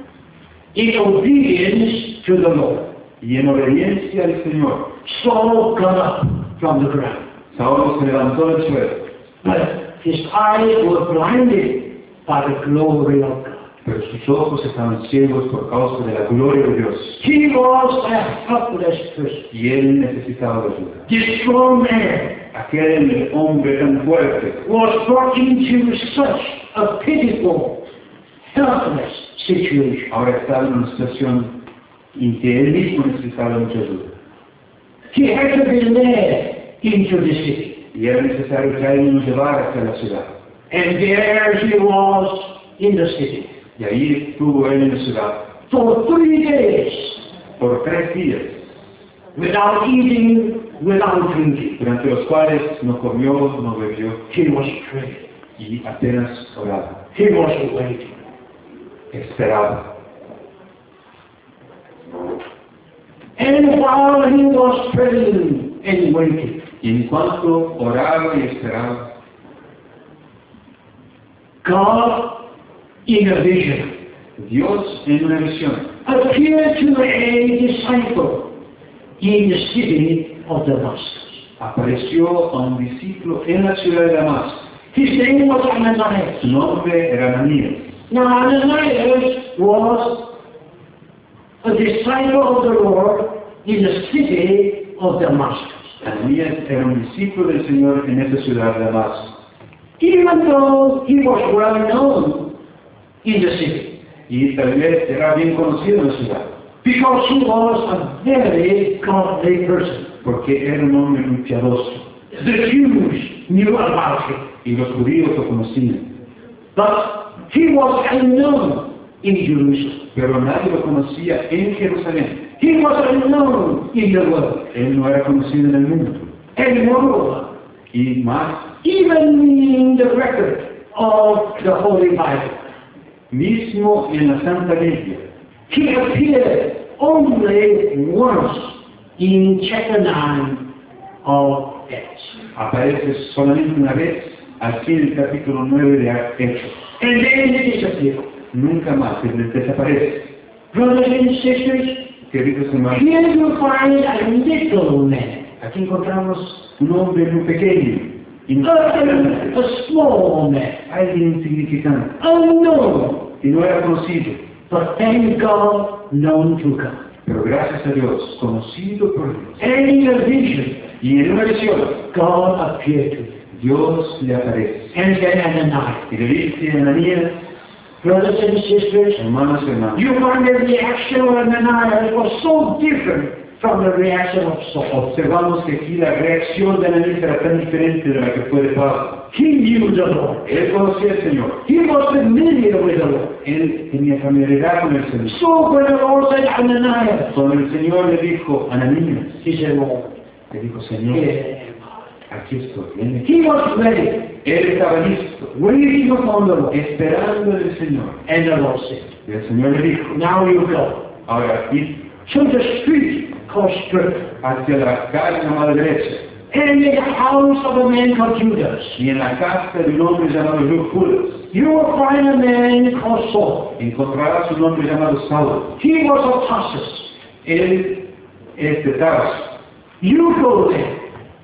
In obedience to the Lord, Y en obediencia al Señor, Saul got up from the ground. Saulo se levantó del suelo, But his eyes were blinded by the glory of God. pero sus ojos estaban ciegos por causa de la gloria de Dios. He was a helpless person. Y él necesitaba de ayuda. This strong man Aquel hombre tan fuerte was brought into such a pitiful, helpless situation. ahora estaba en una situación en que él mismo necesitaba mucha ayuda. He had to be led into the city. Y era necesario que alguien nos llevara hacia la ciudad. And there he was in the city. Y ahí estuvo él en la ciudad For three days, por tres días, without eating, without drinking. durante los cuales no comió, no bebió He was praying. y apenas oraba, He was waiting. esperaba. And while he was praying and waiting, Y en cuanto oraba y esperaba, God, in a vision, Dios en una visión appeared to a disciple in the city of Damascus. apareció a un discípulo en la ciudad de Damasco. His name was Ananias. Su nombre era Ananías. Now Ananias was a disciple of the Lord in the city of Damascus. Ananías era un discípulo del Señor en esa ciudad de Damasco. Even though he was well known in the city, Y tal vez era bien conocido en la ciudad, because he was a very godly person. porque era un hombre muy piadoso. The Jews knew about him, Y los judíos lo conocían. but he was unknown in Jerusalem. Pero nadie lo conocía en Jerusalén. He was unknown in the world. Él no era conocido en el mundo. And moreover, Y más, even in the record of the Holy Bible, mismo en la Santa Biblia, he appeared only once in chapter nine of Acts. aparece solamente una vez aquí en el capítulo nueve de Hechos. And then he disappeared. Nunca más, él desaparece. Brothers and sisters, Queridos hermanos, here you find a little man, aquí encontramos un hombre muy pequeño, a, insignificante, a small man, alguien insignificante, unknown, y no era conocido, but thank God, known to God. pero gracias a Dios, conocido por Dios. And in a vision, Y en una visión, God appeared to him. Dios le aparece. And then Ananias. Y le dice a Ananías, Brothers and sisters, hermanos y hermanos, you find that the action of Ananias was so different from the reaction of Saul. Observamos que aquí la reacción de Ananías era tan diferente de la que fue de Pablo. He knew the Lord. Él conocía al Señor. He was familiar with the Lord. Él tenía familiaridad con el Señor. So when the Lord said, Ananias, Cuando el Señor le dijo, Ananías, he said, Lord, le dijo, Señor, here aquí estoy. Ven. he was ready, Él estaba listo, waiting upon the Lord. esperando del Señor. And the Lord said, Y el Señor le dijo, now you go ahora aquí, to the street called Straight, hacia la calle llamada derecha, and in the house of a man called Judas. y en la casa de un hombre llamado Judas, You will find a man called Saul. encontrarás un hombre llamado Saulo. He was of Tarsus. Él es de Tarso. You go there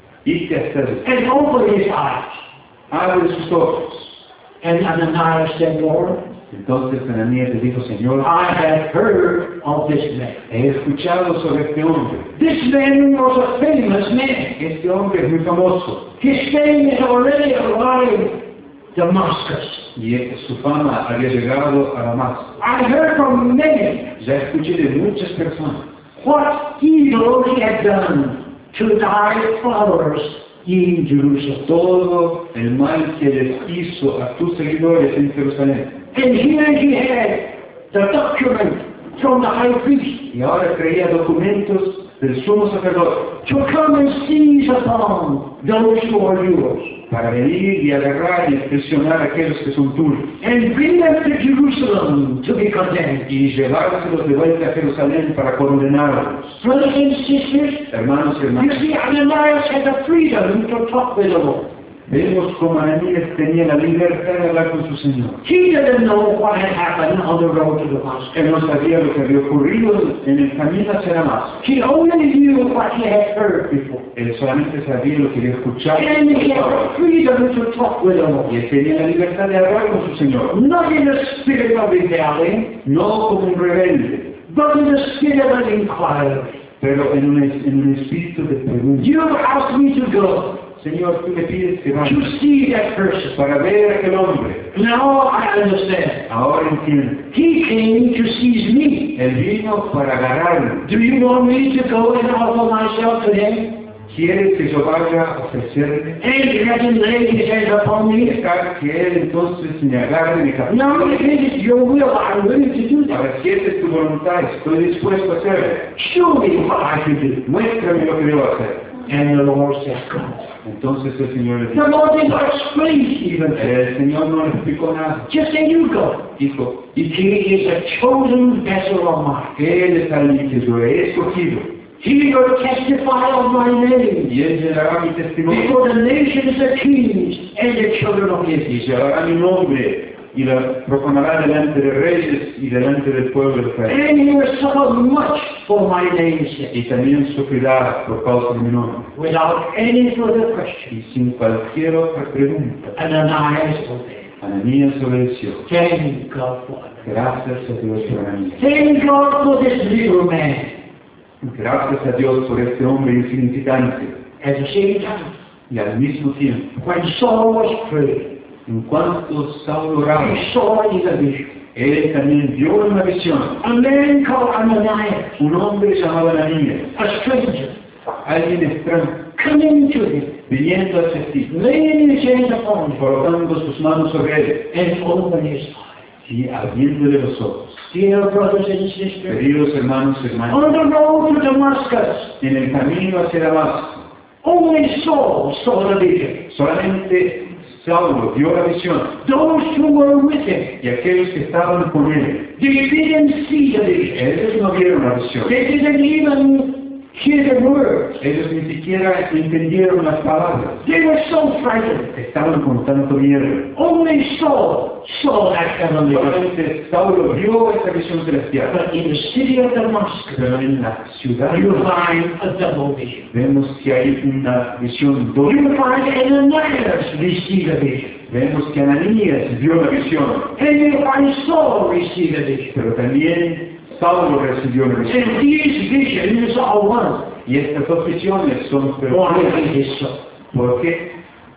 Y te hacer, and open his eyes. abre sus ojos. And Ananias said, Lord, Entonces Ananías le dijo, Señor, I have heard of this man. he escuchado sobre este hombre. This man was a famous man. Este hombre es muy famoso His fame has already arrived Damascus. y su fama había llegado a Damasco. I heard from many Ya escuché de muchas personas what evil he had done to thy followers in Jerusalem. todo el mal que les hizo a tus seguidores en Jerusalén. And here he had the document from the high priest Y ahora traía documentos del sumo sacerdote to come and seize upon those who are yours para venir y agarrar y expresionar a aquellos que son tuyos and bring them to Jerusalem to be condemned. y llevárselos de vuelta a Jerusalén para condenarlos. Brothers and sisters, Hermanos y you hermanas, see, Ananias had the freedom to talk with the Lord. vemos como Ananías tenía la libertad de hablar con su Señor. He didn't know what had happened on the road to Damascus. Él no sabía lo que había ocurrido en el camino hacia Damasco. He only knew what he had heard before. Él solamente sabía lo que había escuchado. And he had the freedom to talk with the Lord. Y él tenía la libertad de hablar con su Señor. Not in the spirit of rebellion, No como un rebelde, but in the spirit of inquiry. pero en un, en un espíritu de pregunta. You asked me to go Señor, tú me pides que vaya to see that person. para ver a aquel hombre. Now I understand. Ahora entiendo. He came to seize me. Él vino para agarrarme. Do you want me to go and offer myself to him? ¿Quieres que yo vaya a ofrecerle? And let him lay his hands upon me? Dejar que él entonces me agarre y me capture. Now, if it is your will, I'm willing to do that. Ahora, si esa es tu voluntad, estoy dispuesto a hacerlo. Show me what I can do. Muéstrame lo que debo hacer. And the Lord said, go. Entonces el Señor le The dijo, Lord did not explain even. el Señor no le explicó nada. Just say you go. Dijo, He is a chosen vessel of mine. Él es alguien que yo he escogido He will testify of my name y Él llenará mi testimonio before the nations, the kings, and the children of y Israel. llevará mi nombre y la proclamará delante de reyes y delante del pueblo de Israel. And he will suffer much for my name's sake. Y también sufrirá por causa de mi nombre. Without any further question, Y sin cualquier otra pregunta, Ananias obeyed. Ananías obedeció. Thank God for Ananias. Gracias a Dios por Ananías. Thank God for this little man. Gracias a Dios por este hombre insignificante. At the same time, Y al mismo tiempo, when Saul was praying, en cuanto Saulo oraba, he saw in a vision él también vio en una visión a man called Ananias, un hombre llamado Ananías, a stranger, alguien extraño, coming to him, viniendo hacia ti, laying his hands upon him, colocando sus manos sobre él and opening his eyes. y abriéndole los ojos. Dear brothers and sisters, Queridos hermanos y hermanas, on the road to Damascus, en el camino hacia Damasco, only Saul saw the vision. solamente Saulo vio la visión Those who were with him, y aquellos que estaban con él, they didn't see the vision. ellos no vieron la visión. They didn't even hear the words. Ellos ni siquiera entendieron las palabras. They were so frightened. Estaban con tanto miedo. Only Saul saw that heavenly vision. Solamente Saulo vio esa visión celestial. But in the city of Damascus, Pero en la ciudad you find a double vision. vemos que hay una visión doble. You find Ananias receive a vision. Vemos que Ananías vio la visión, And you find Saul receive a vision. pero también Saulo recibió la visión. And these visions are one. Y estas dos visiones son Why perfectas. it is so? ¿Por qué?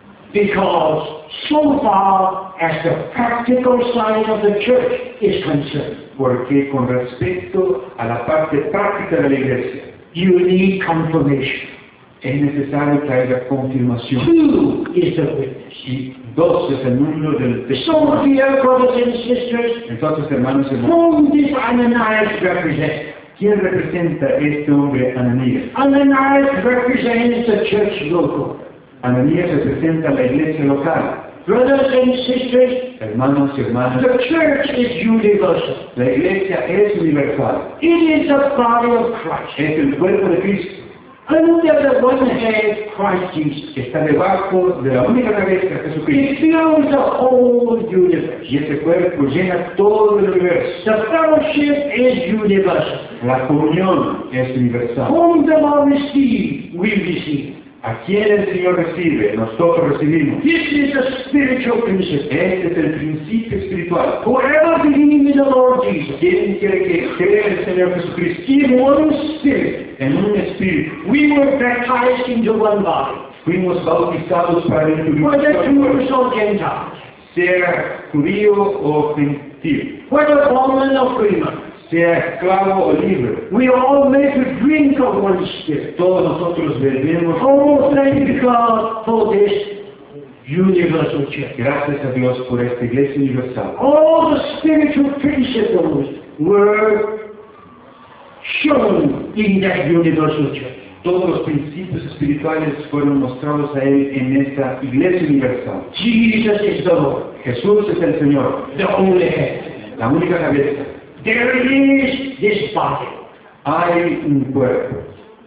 Because so far as the practical side of the church is concerned, Porque con respecto a la parte práctica de la iglesia, you need confirmation. Es necesario que haya confirmación. Two is the witness. Y dos es el número del So, testimonio. dear brothers and sisters, Entonces, hermanos y hermanas, whom does Ananias represent? ¿quién representa este hombre Ananías? Ananias represents the church local. Ananías representa la iglesia local. Brothers and sisters, Hermanos y hermanas, the church is universal. la iglesia es universal. It is the body of Christ. Es el cuerpo de Cristo. Under the one head, Christ Jesus. Está debajo de la única cabeza, Jesucristo. It fills the whole universe. Y ese cuerpo llena todo el universo. The fellowship is universal. La comunión es universal. Whom the Lord receives, we receive. A quien el Señor recibe, nosotros recibimos. This is a spiritual principle. Este es el principio espiritual. Whoever believes in the Lord Jesus, ¿Quién quiere que crea en el Señor Jesucristo? in one spirit, En un espíritu. we were baptized into one body, Fuimos bautizados para el whether judaísmo, Jews or Gentiles, sea judío o gentil, whether bondman or freeman. sea esclavo o libre. We are all made to drink of one spirit. Todos nosotros bebemos. Oh, thank God for this universal church. Gracias a Dios por esta iglesia universal. All the spiritual principles were shown in that universal church. Todos los principios espirituales fueron mostrados a él en esta iglesia universal. Jesus is the Lord, Jesús es el Señor, the only head. la única cabeza. There is this body, Hay un cuerpo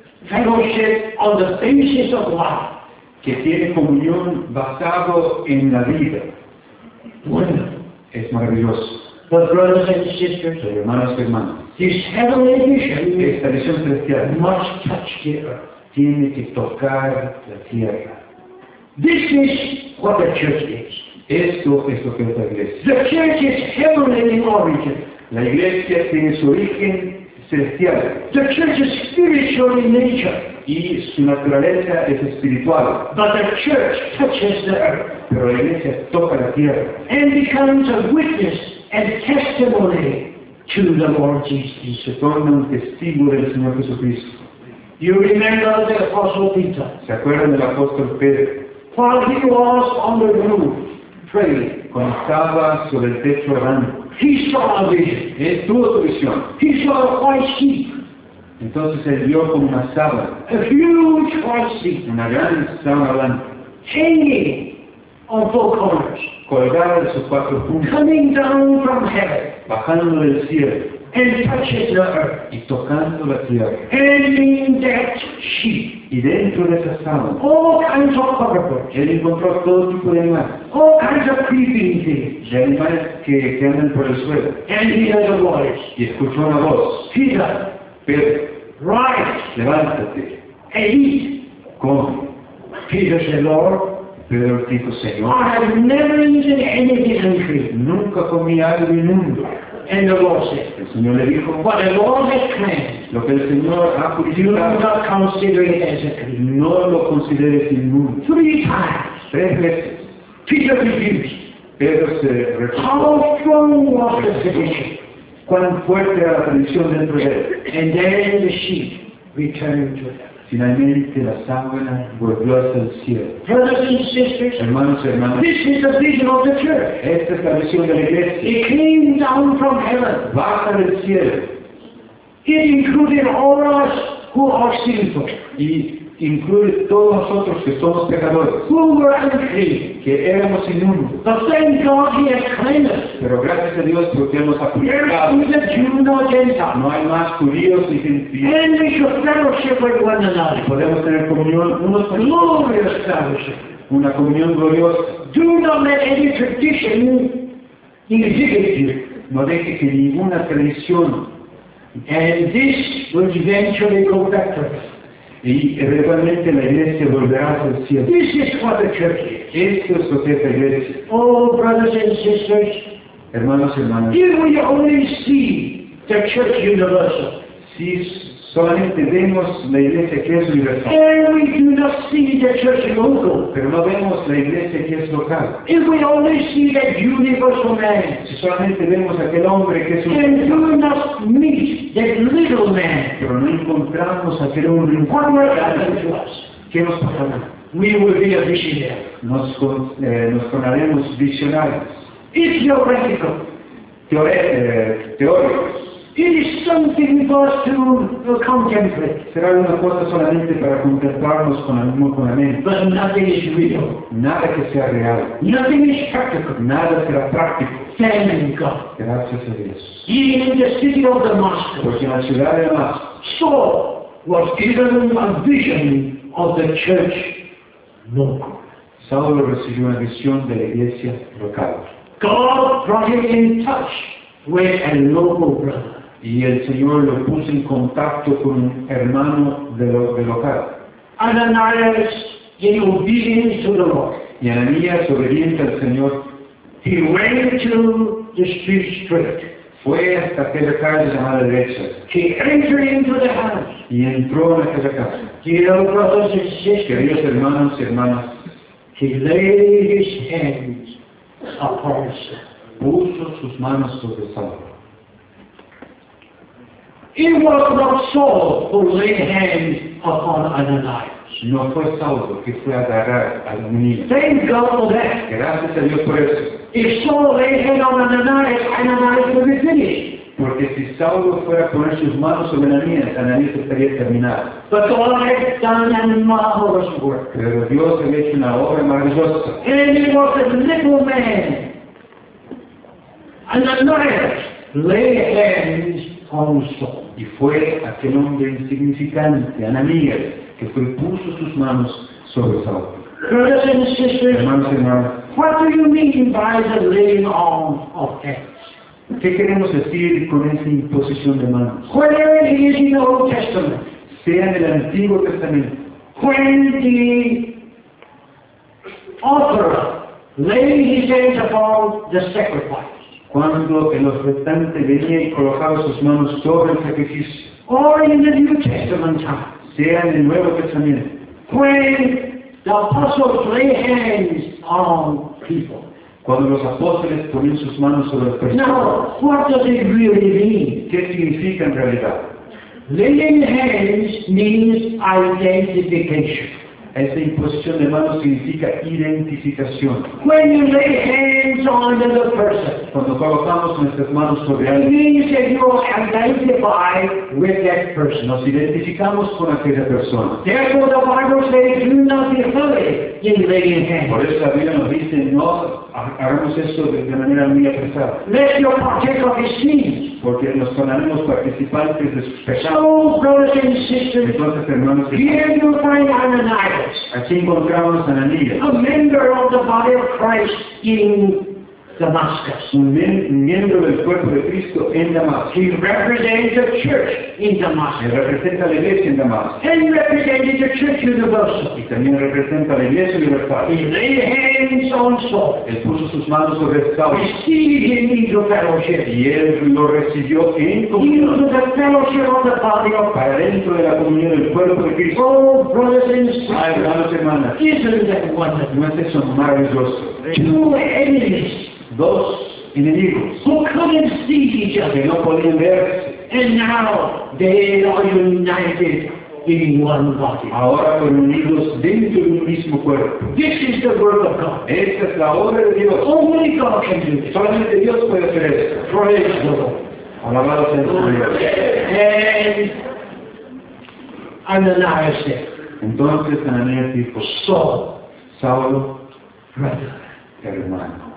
fellowship on the basis of life. que tiene comunión basado en la vida. Wonderful. Es maravilloso. But brothers and sisters, Pero hermanos y hermanas, this heavenly vision esta visión celestial must touch the earth. tiene que tocar la tierra. This is what the church is. Esto es lo que es la iglesia. The church is heavenly in origin. La iglesia tiene su origen celestial The church is spiritual in nature. y su naturaleza es espiritual, But the church touches the earth pero la iglesia toca la tierra and becomes a witness and testimony to the Lord y Jesus. se torna un testigo del Señor Jesucristo. You remember the Apostle Peter. ¿Se acuerdan del apóstol Pedro? While he was on the roof praying, Cuando estaba sobre el techo orando, he saw a vision. él tuvo su visión. He saw a white sheep, Entonces él vio como una sábana, a huge white sheep, una gran sábana blanca, hanging on four corners, colgada de sus cuatro puntas, coming down from heaven bajando del cielo and touching the earth. y tocando la tierra. And in that sheep, Y dentro de esa sábana, all kinds of purples, él encontró todo tipo de animales, all kinds of creeping things. de animales que, que andan por el suelo. And he heard a voice, Y escuchó una voz: Peter, Pedro, rise levántate, and eat. come. Peter said, Lord, Pedro dijo: Señor, I have never eaten anything unclean. nunca comí algo inmundo. And the Lord said, El Señor le dijo: what the Lord has cleansed, lo que el Señor ha do purificado, not consider it as a clean. no lo consideres inmundo. Three times, Tres veces Peter refused. Pedro se refutó. How strong was the tradition? Cuán fuerte era la tradición dentro de él. And then the sheep returned to them. Finalmente la sábana volvió hacia el cielo. Brothers and sisters, Hermanos y hermanas, this is the vision of the church. esta es la visión de la iglesia. It came down from heaven. Baja del cielo It included all us who are sinful, y incluye todos nosotros que somos pecadores, who were unclean. que éramos inmundos. But thank God He has cleansed us. Pero gracias a Dios porque hemos There purificado. is a Jew nor Gentile. No hay más judíos y gentiles. And we should fellowship with one another. Podemos tener comunión unos con otros, Glorious fellowship. una comunión gloriosa. Do not let any tradition inhibit you. No deje que ninguna tradición And this will eventually go back to us. y eventualmente la iglesia volverá hacia el cielo. This is what the church is. Esto es lo que es la iglesia. Oh, brothers and sisters, Hermanos y hermanas, if we only see the church universal, si Solamente vemos la iglesia que es universal, And we do not see the church local. pero no vemos la iglesia que es local. If we only see that universal man, Si solamente vemos aquel hombre que es and do universal, not meet that little man, pero no encontramos aquel hombre what will happen universal, to us? ¿qué nos pasará? We will be a visionary. Nos, con- eh, nos tornaremos visionarios, It's theoretical. teore- eh, teóricos. It is something for us to uh, contemplate, Será una cosa solamente para contemplarnos con la, con la mente. but nothing is real. Nada que sea real, Nothing is practical. nada será práctico. Thank God. Gracias a Dios. Even in the city of Damascus, Porque en la ciudad de Damasco, Saul was given a vision of the church local. Saulo recibió una visión de la iglesia local. God brought him in touch with a local brother. Y el Señor lo puso en contacto con un hermano de, lo, de local. Ananias, in obedience to the Lord, Y Ananías, obediente al Señor, he went to the street straight. fue hasta aquella calle llamada derecha He entered into the house. y entró en aquella casa. Dear brothers and sisters, Queridos hermanos y hermanas, he laid his hands upon Saul. puso sus manos sobre Saulo. It was not Saul who laid hands upon Ananias. No fue Saulo que fue a agarrar al niño. Thank God for that. Gracias a Dios por eso. If Saul laid hands on Ananias, Ananias would be finished. Porque si Saulo fuera a poner sus manos sobre Ananías, Ananías estaría terminado. But God had done a marvelous work. Pero Dios había hecho una obra maravillosa. And it was a little man. Ananias laid hands on Saul. Y fue aquel hombre insignificante, Ananías, que fue puso sus manos sobre Saulo. Brothers and sisters, Hermanos y hermanas, what do you mean by the laying on of hands? ¿qué queremos decir con esa imposición de manos? Whether it is in the Old Testament, Sea en el Antiguo Testamento, when the offerer laid his hands upon the sacrifice, cuando el ofertante venía y colocaba sus manos sobre el sacrificio, or in the New Testament time, sea en el Nuevo Testamento, when the apostles lay hands on people. cuando los apóstoles ponían sus manos sobre las personas. Now, what does it really mean? ¿Qué significa en realidad? Laying hands means identification. Esa imposición de manos significa identificación. When you lay hands on the person, Cuando colocamos nuestras manos sobre it alguien, means that you identify with that person. nos identificamos con aquella persona. Therefore, the Bible says, do not be hurried in laying Por hands. eso la Biblia nos dice, no hagamos eso de, de manera muy apresada, Lest you partake of his sins. porque nos tornaremos participantes de sus pecados. So, brothers and sisters, Entonces, hermanos, here you find Ananias, aquí encontramos a Ananías, a member of the body of Christ in Damascus. un, mien- un miembro del cuerpo de Cristo en Damasco. He represented the church in Él Damascus. representa a la iglesia en Damasco And represented the church universal. y también representa a la iglesia universal. He laid hands on Saul, Él puso sus manos sobre Saulo received him into fellowship, y él lo recibió en into comunión the fellowship of the body of Christ. para dentro de la comunión del cuerpo de Cristo. Oh, brothers and Ay, sisters, hermanos y hermanas, isn't that wonderful? no es eso maravilloso. Two enemies Dos enemigos who couldn't see each que other, no podían verse, and now they are united in one body. ahora fueron unidos dentro de un mismo cuerpo. This is the work of God. Esta es la obra de Dios. Only God can do this. Solamente Dios puede hacer esto. Praise the Lord. Alabado sea el Señor. And Ananias said, Entonces Ananías dijo, Saul, Saulo, brother, hermano.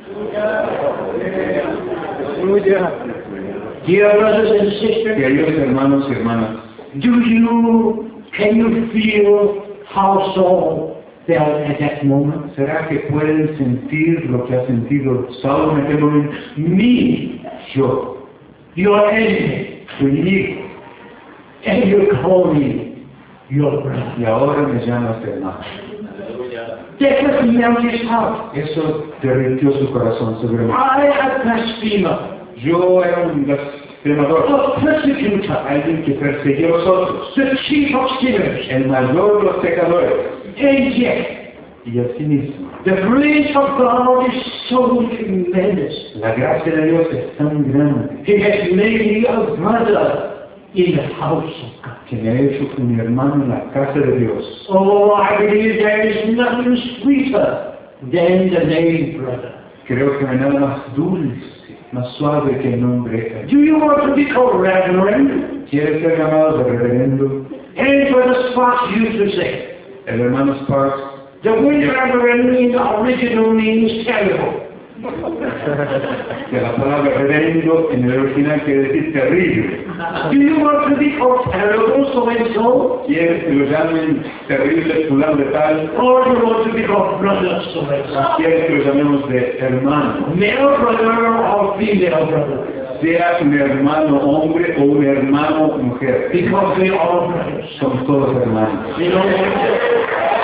dear brothers and sisters, Queridos hermanos y hermanas, do you, can you feel how Saul felt at that moment? ¿será que pueden sentir lo que ha sentido Saulo en aquel momento? Me, Yo, your enemy, tu enemigo, and you call me your brother. y ahora me llamas hermano. That was melt his heart. Eso derritió su corazón seguramente. I, a blasphemer, Yo era un blas- extremador, a persecutor, alguien que perseguía a los otros, the chief of sinners, el mayor de los pecadores, and yet y así mismo. the grace of God is so tremendous. La gracia de Dios es tan grande He has made me a brother in the house of God. que me ha hecho mi hermano en la casa de Dios. Oh, I believe there is nothing sweeter than the name brother. Creo que no hay nada más dulce, más suave que el nombre. Do you want to be called reverend? ¿Quieres ser llamado de reverendo? And Brother Sparks used to say, El hermano Sparks, the word reverend in the original means terrible. que la palabra reverendo en el original quiere decir terrible. Do you want to be called terrible so and so? ¿Quieres que lo llamen terrible fulano de tal? Or do you want to be called brother so and so? ¿Quieres que lo llamemos de hermano? Male brother or female brother? Sea un hermano hombre o un hermano mujer. Because we are all brothers. Somos todos hermanos. You know,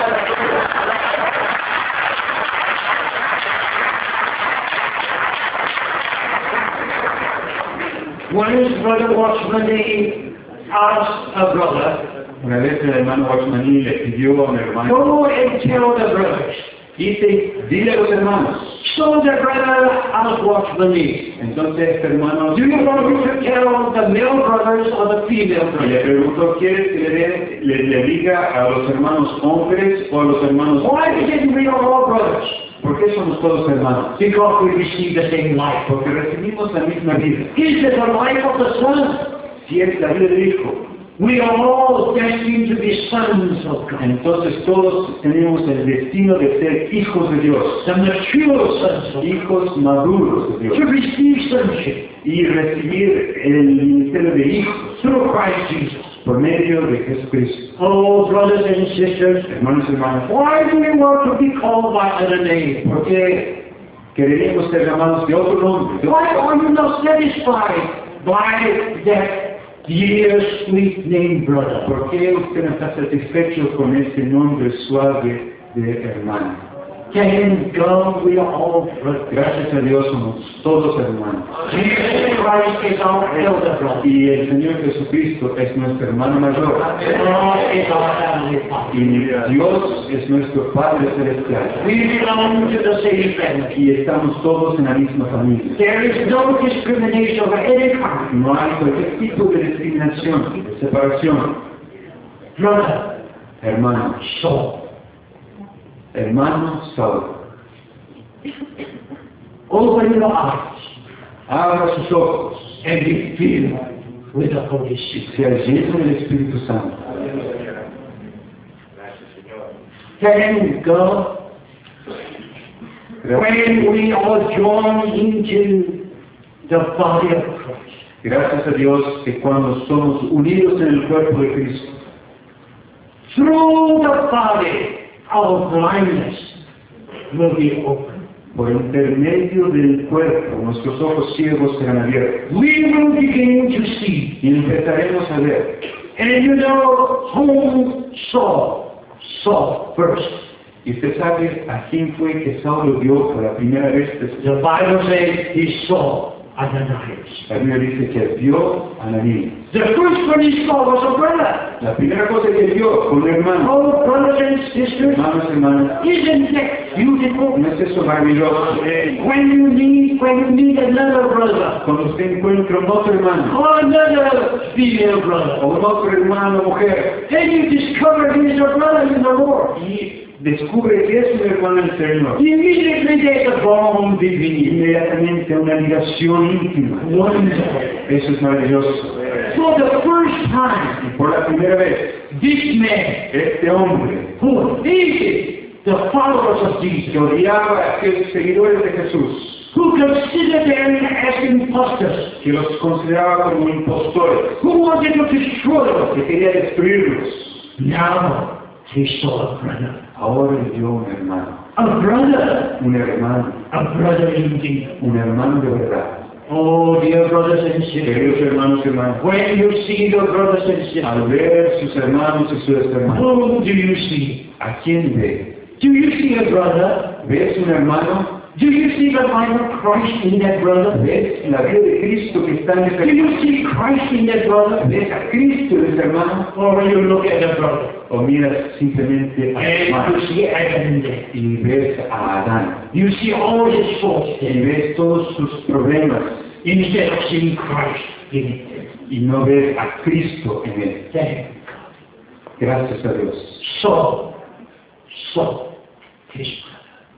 One brother Watchman asked a brother, Una vez el hermano Watchmaní le pidió a mi hermano, go and tell the brothers. dice, dile a los hermanos. So the brother asked Watchman, Entonces este hermano do you want me to tell the male brothers or the female y le brothers? preguntó, ¿quieres que le, dé- le, le diga a los hermanos hombres o a los hermanos Why mujeres? didn't we all brothers? ¿Por qué somos todos hermanos? Because we receive the same life. Porque recibimos la misma vida. Is it the life of the Son? Si es la vida del Hijo, We are all destined to be sons of God. entonces todos tenemos el destino de ser hijos de Dios, The mature sons of God. hijos maduros de To Dios, receive sonship y recibir el ministerio de hijos through Christ Jesus. por medio de Jesucristo. Oh, brothers and sisters, Hermanos y hermanas, why do we want to be called by other names? ¿por qué queremos ser llamados de otro nombre? De Why otro- are you not satisfied by that dear, sweet name, brother? ¿Por qué usted no está satisfecho con ese nombre suave de hermano? Thank God we are all brothers. Gracias a Dios somos todos hermanos. Jesus Christ is our elder brother. Y el Señor Jesucristo es nuestro hermano mayor. God is our heavenly Father. Y Dios es nuestro Padre Celestial. We belong to the same family. Y estamos todos en la misma familia. There is no discrimination of any kind. No hay cualquier tipo de discriminación, de separación. Brother, Hermano, soul. hermano Saúl, Open your eyes abra sus ojos and be filled with the Holy y Spirit. sea lleno del Espíritu Santo. Thank God Gracias, when we are joined into the body of Christ. gracias a Dios que cuando somos unidos en el cuerpo de Cristo, Through the body, our blindness will be opened. por intermedio del cuerpo, nuestros ojos ciegos serán abiertos We will begin to see. y empezaremos a ver. And you know whom Saul saw first. Y usted sabe a quién fue que Saulo vio por la primera vez. The Bible says he saw Ananias. La Biblia dice que vio a Ananías. The first one he saw was a brother. La primera cosa que vio con un hermano, Oh, brothers and sisters, hermanos y hermanas, isn't that beautiful? ¿no es eso maravilloso? When you meet, when you meet another brother, Cuando usted encuentra un otro hermano, or another female brother, o un otro hermano o mujer, then you discover he's a brother in the Lord. y descubre que es un hermano del Señor, Immediately there's a bond between you. inmediatamente una ligación íntima. Wonderful. Eso es maravilloso. For the first time, Y por la primera vez, this man este hombre who hated the followers of que Jesus, odiaba a aquellos seguidores de Jesús, who considered them as impostors, que los consideraba como impostores, who wanted to destroy them, que quería destruirlos, now he saw a brother. ahora vio un hermano, A brother. un hermano, A brother indeed. un hermano de verdad. Oh, dear brothers and sisters, Queridos hermanos y hermanas, when you see your brothers and sisters, al ver sus hermanos y sus hermanas, whom do you see? ¿a quién ve? Do you see a brother ¿Ves un hermano Do you see the life of Christ in that brother? ¿Ves la vida de Cristo que está en ese Do hermano? you see Christ in that brother? ¿Ves a Cristo en ese hermano? Or when you look at the brother, ¿O miras simplemente a and hermano you see Adam in there. y ves a Adán? You see all his faults Y there. ves todos sus problemas Instead of seeing Christ in it. y no ves a Cristo en él. Thank Gracias a Dios. So, so, his brother.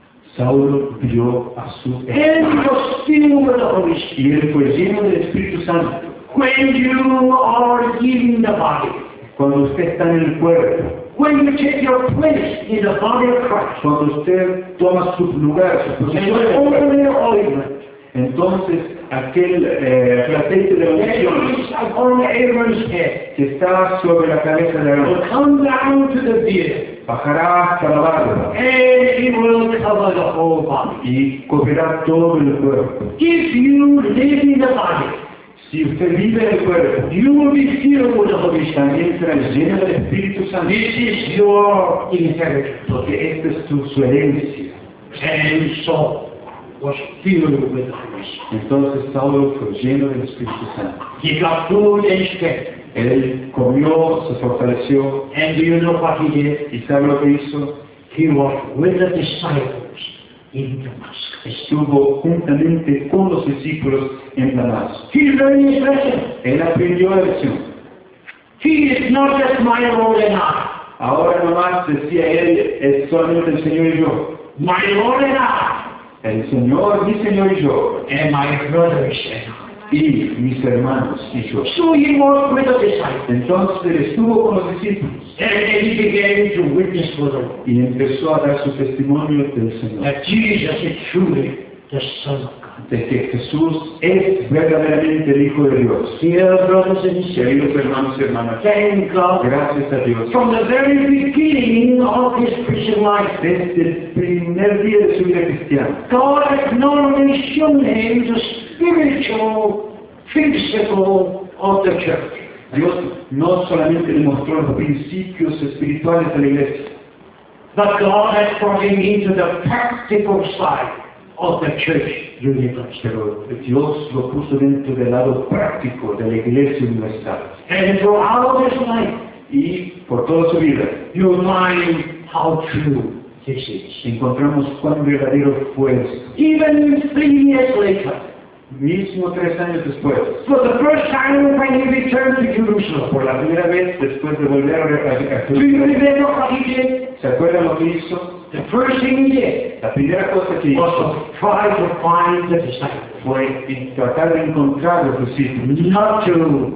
Saulo vio a su And hermano was filled with the Holy Spirit. y él fue lleno del Espíritu Santo. When you are in the body, Cuando usted está en el cuerpo, when you take your place in the body of Christ, cuando usted toma su lugar, su and posición with en el cuerpo, all your ointment, entonces aquel eh, aquel aceite de la that unción is upon Aaron's head, que está sobre la cabeza de will Aarón come down to the beard, bajará hasta la barba and it will cover the whole body. y cubrirá todo el cuerpo. If you live in the body, Si usted vive en el cuerpo, you will be filled with the Holy Spirit. también será lleno del Espíritu Santo, This is your inheritance. porque esta es tu, su herencia. And Saul was filled with the Holy Spirit. Entonces Saulo fue lleno del Espíritu Santo. He got food and strength. Él comió, se fortaleció, And do you know what he did? y ¿sabe lo que hizo? He was with the disciples in Damascus. Estuvo juntamente con los discípulos en Damasco. He learned his lesson. Él aprendió la lección. He is not just my Lord and I. Ahora nomás decía él, es solamente el Señor y yo. My Lord and I. El Señor, mi Señor y yo. And my brothers and I. Y mis hermanos y yo. So he was with the disciples. Entonces él estuvo con los discípulos And then he began to witness for the Lord. y empezó a dar su testimonio del Señor. That Jesus is truly the Son of God. De que Jesús es verdaderamente el Hijo de Dios. Dear brothers and sisters, Queridos hermanos y hermanas, thank God. gracias a Dios. From the very beginning of his Christian life, Desde el primer día de su vida cristiana, God has not only shown him the spiritual principle of the church, Dios no solamente le mostró los principios espirituales de la iglesia, but God has brought him into the practical side of the church universal. pero Dios lo puso dentro del lado práctico de la iglesia universal. And throughout his life, Y por toda su vida you find how true this is. encontramos cuán verdadero fue esto. Even three years later, Mismo tres años después, for the first time when he returned to Jerusalem, por la primera vez después de volver a, a, a do you Jerusalén, remember what he did? ¿se acuerdan lo que hizo? The first thing he did La primera cosa que was hizo to try to find the disciples, fue en tratar de encontrar a los discípulos not to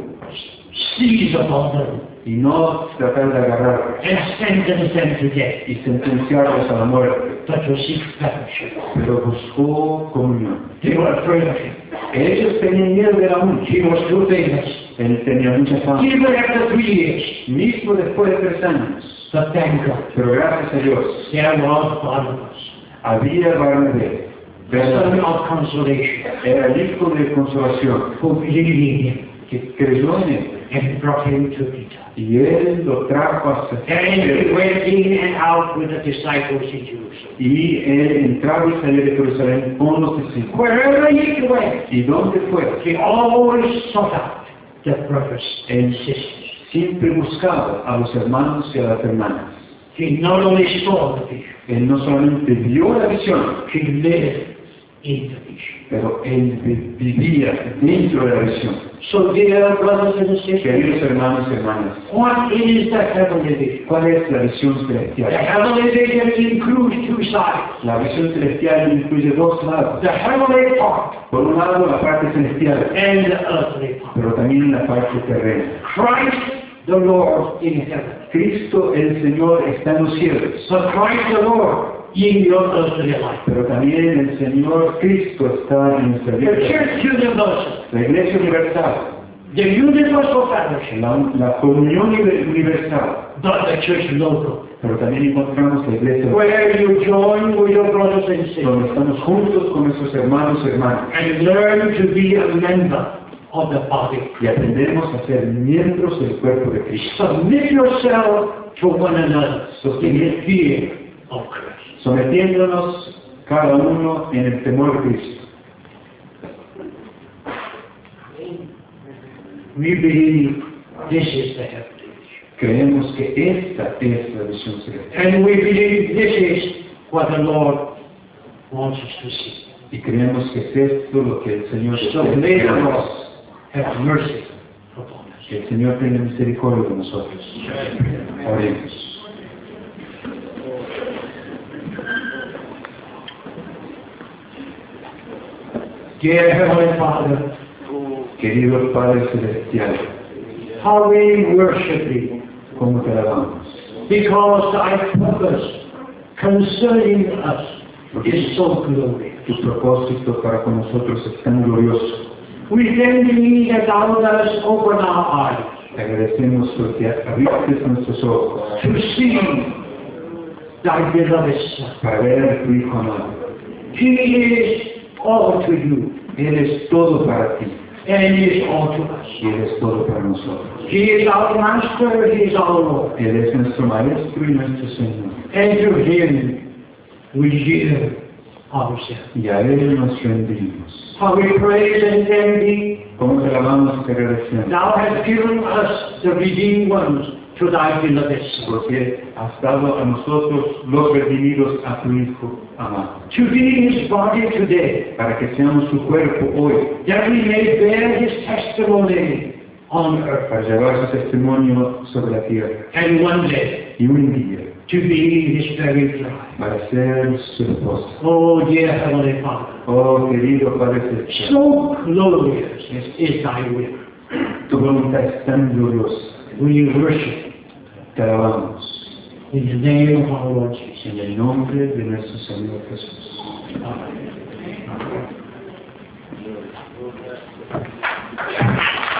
seize upon them y no tratar de agarrarlos and sentence them to death, y sentenciarlos a la muerte, but to seek fellowship. pero buscó comunión. They were afraid of him. Ellos tenían miedo de la muerte. He was too famous. Él tenía mucha fama, Even after three years, mismo después de tres años. but thank God, Pero gracias a Dios, there was Barnabas, había Barnabé, the son of consolation, era el hijo de consolación, who believed in him que creyó en él. and brought him to Peter. Y él lo trajo hasta And he went in and out with the disciples in Jerusalem. y él entraba y salía de Jerusalén con los discípulos. Wherever he went, ¿Y dónde fue? he always sought out the brothers and sisters. Siempre buscaba a los hermanos y a las hermanas. He not only saw the vision, Él no solamente vio la visión, he lived in the vision. pero él vi- vivía dentro de la visión. So dear brothers and sisters, Queridos hermanos y hermanas, what is the heavenly vision? ¿cuál es la visión The celestial? heavenly vision includes two sides. La visión celestial incluye dos lados. The heavenly part Por un lado la parte celestial, and the earthly part. pero también la parte terrena. Christ the Lord in heaven. Cristo el Señor está en los cielos, So Christ the Lord in your earthly life. pero también el Señor Cristo está en nuestra The vida. church universal, La Iglesia Universal, the universal fellowship, la, la comunión uni- universal, but the church local, pero también encontramos la Iglesia where you join with your brothers and sisters donde estamos juntos con nuestros hermanos y hermanas and learn to be a member of the body. y aprendemos a ser miembros del cuerpo de Cristo, Submit yourself to one another in the fear of Christ. sometiéndonos cada uno en el temor de Cristo. We believe this is the heavenly vision. Creemos que esta es la visión celestial. And we believe this is what the Lord wants us to see. Y creemos que es esto lo que el Señor So desea may que the Lord hagamos. have mercy upon us. Que el Señor tenga misericordia de nosotros. Oremos. Dear Heavenly Father, Querido Padre Celestial, how we worship Thee, ¿cómo te alabamos? because Thy purpose concerning us is so glorious. Tu propósito para con nosotros es tan glorioso. We thank Thee that Thou dost open our eyes Te agradecemos porque abriste nuestros ojos to see Thy beloved Son. para ver a tu Hijo amado. He is all to You, Él es todo para ti and He is all to us. y Él es todo para nosotros. He is our Master, He is our Lord. Él es nuestro Maestro y nuestro Señor. And to Him we yield ourselves. Y a Él nos rendimos. How we praise and thank Thee. ¿Cómo te alabamos y te agradecemos? Thou hast given us the redeemed ones to Thy beloved Son. Porque has dado a nosotros los redimidos a tu Hijo amado. To be His body today, Para que seamos su cuerpo hoy. that we may bear His testimony on earth. Para llevar su testimonio sobre la tierra. And one day, Y un día to be His very bride. para ser su esposa. Oh, dear Heavenly Father, Oh, querido Padre Celestial, so glorious is Thy will. tu voluntad es tan gloriosa. We worship Te alabamos in the name of our Lord Jesus. en el nombre de nuestro Señor Jesús. Amen.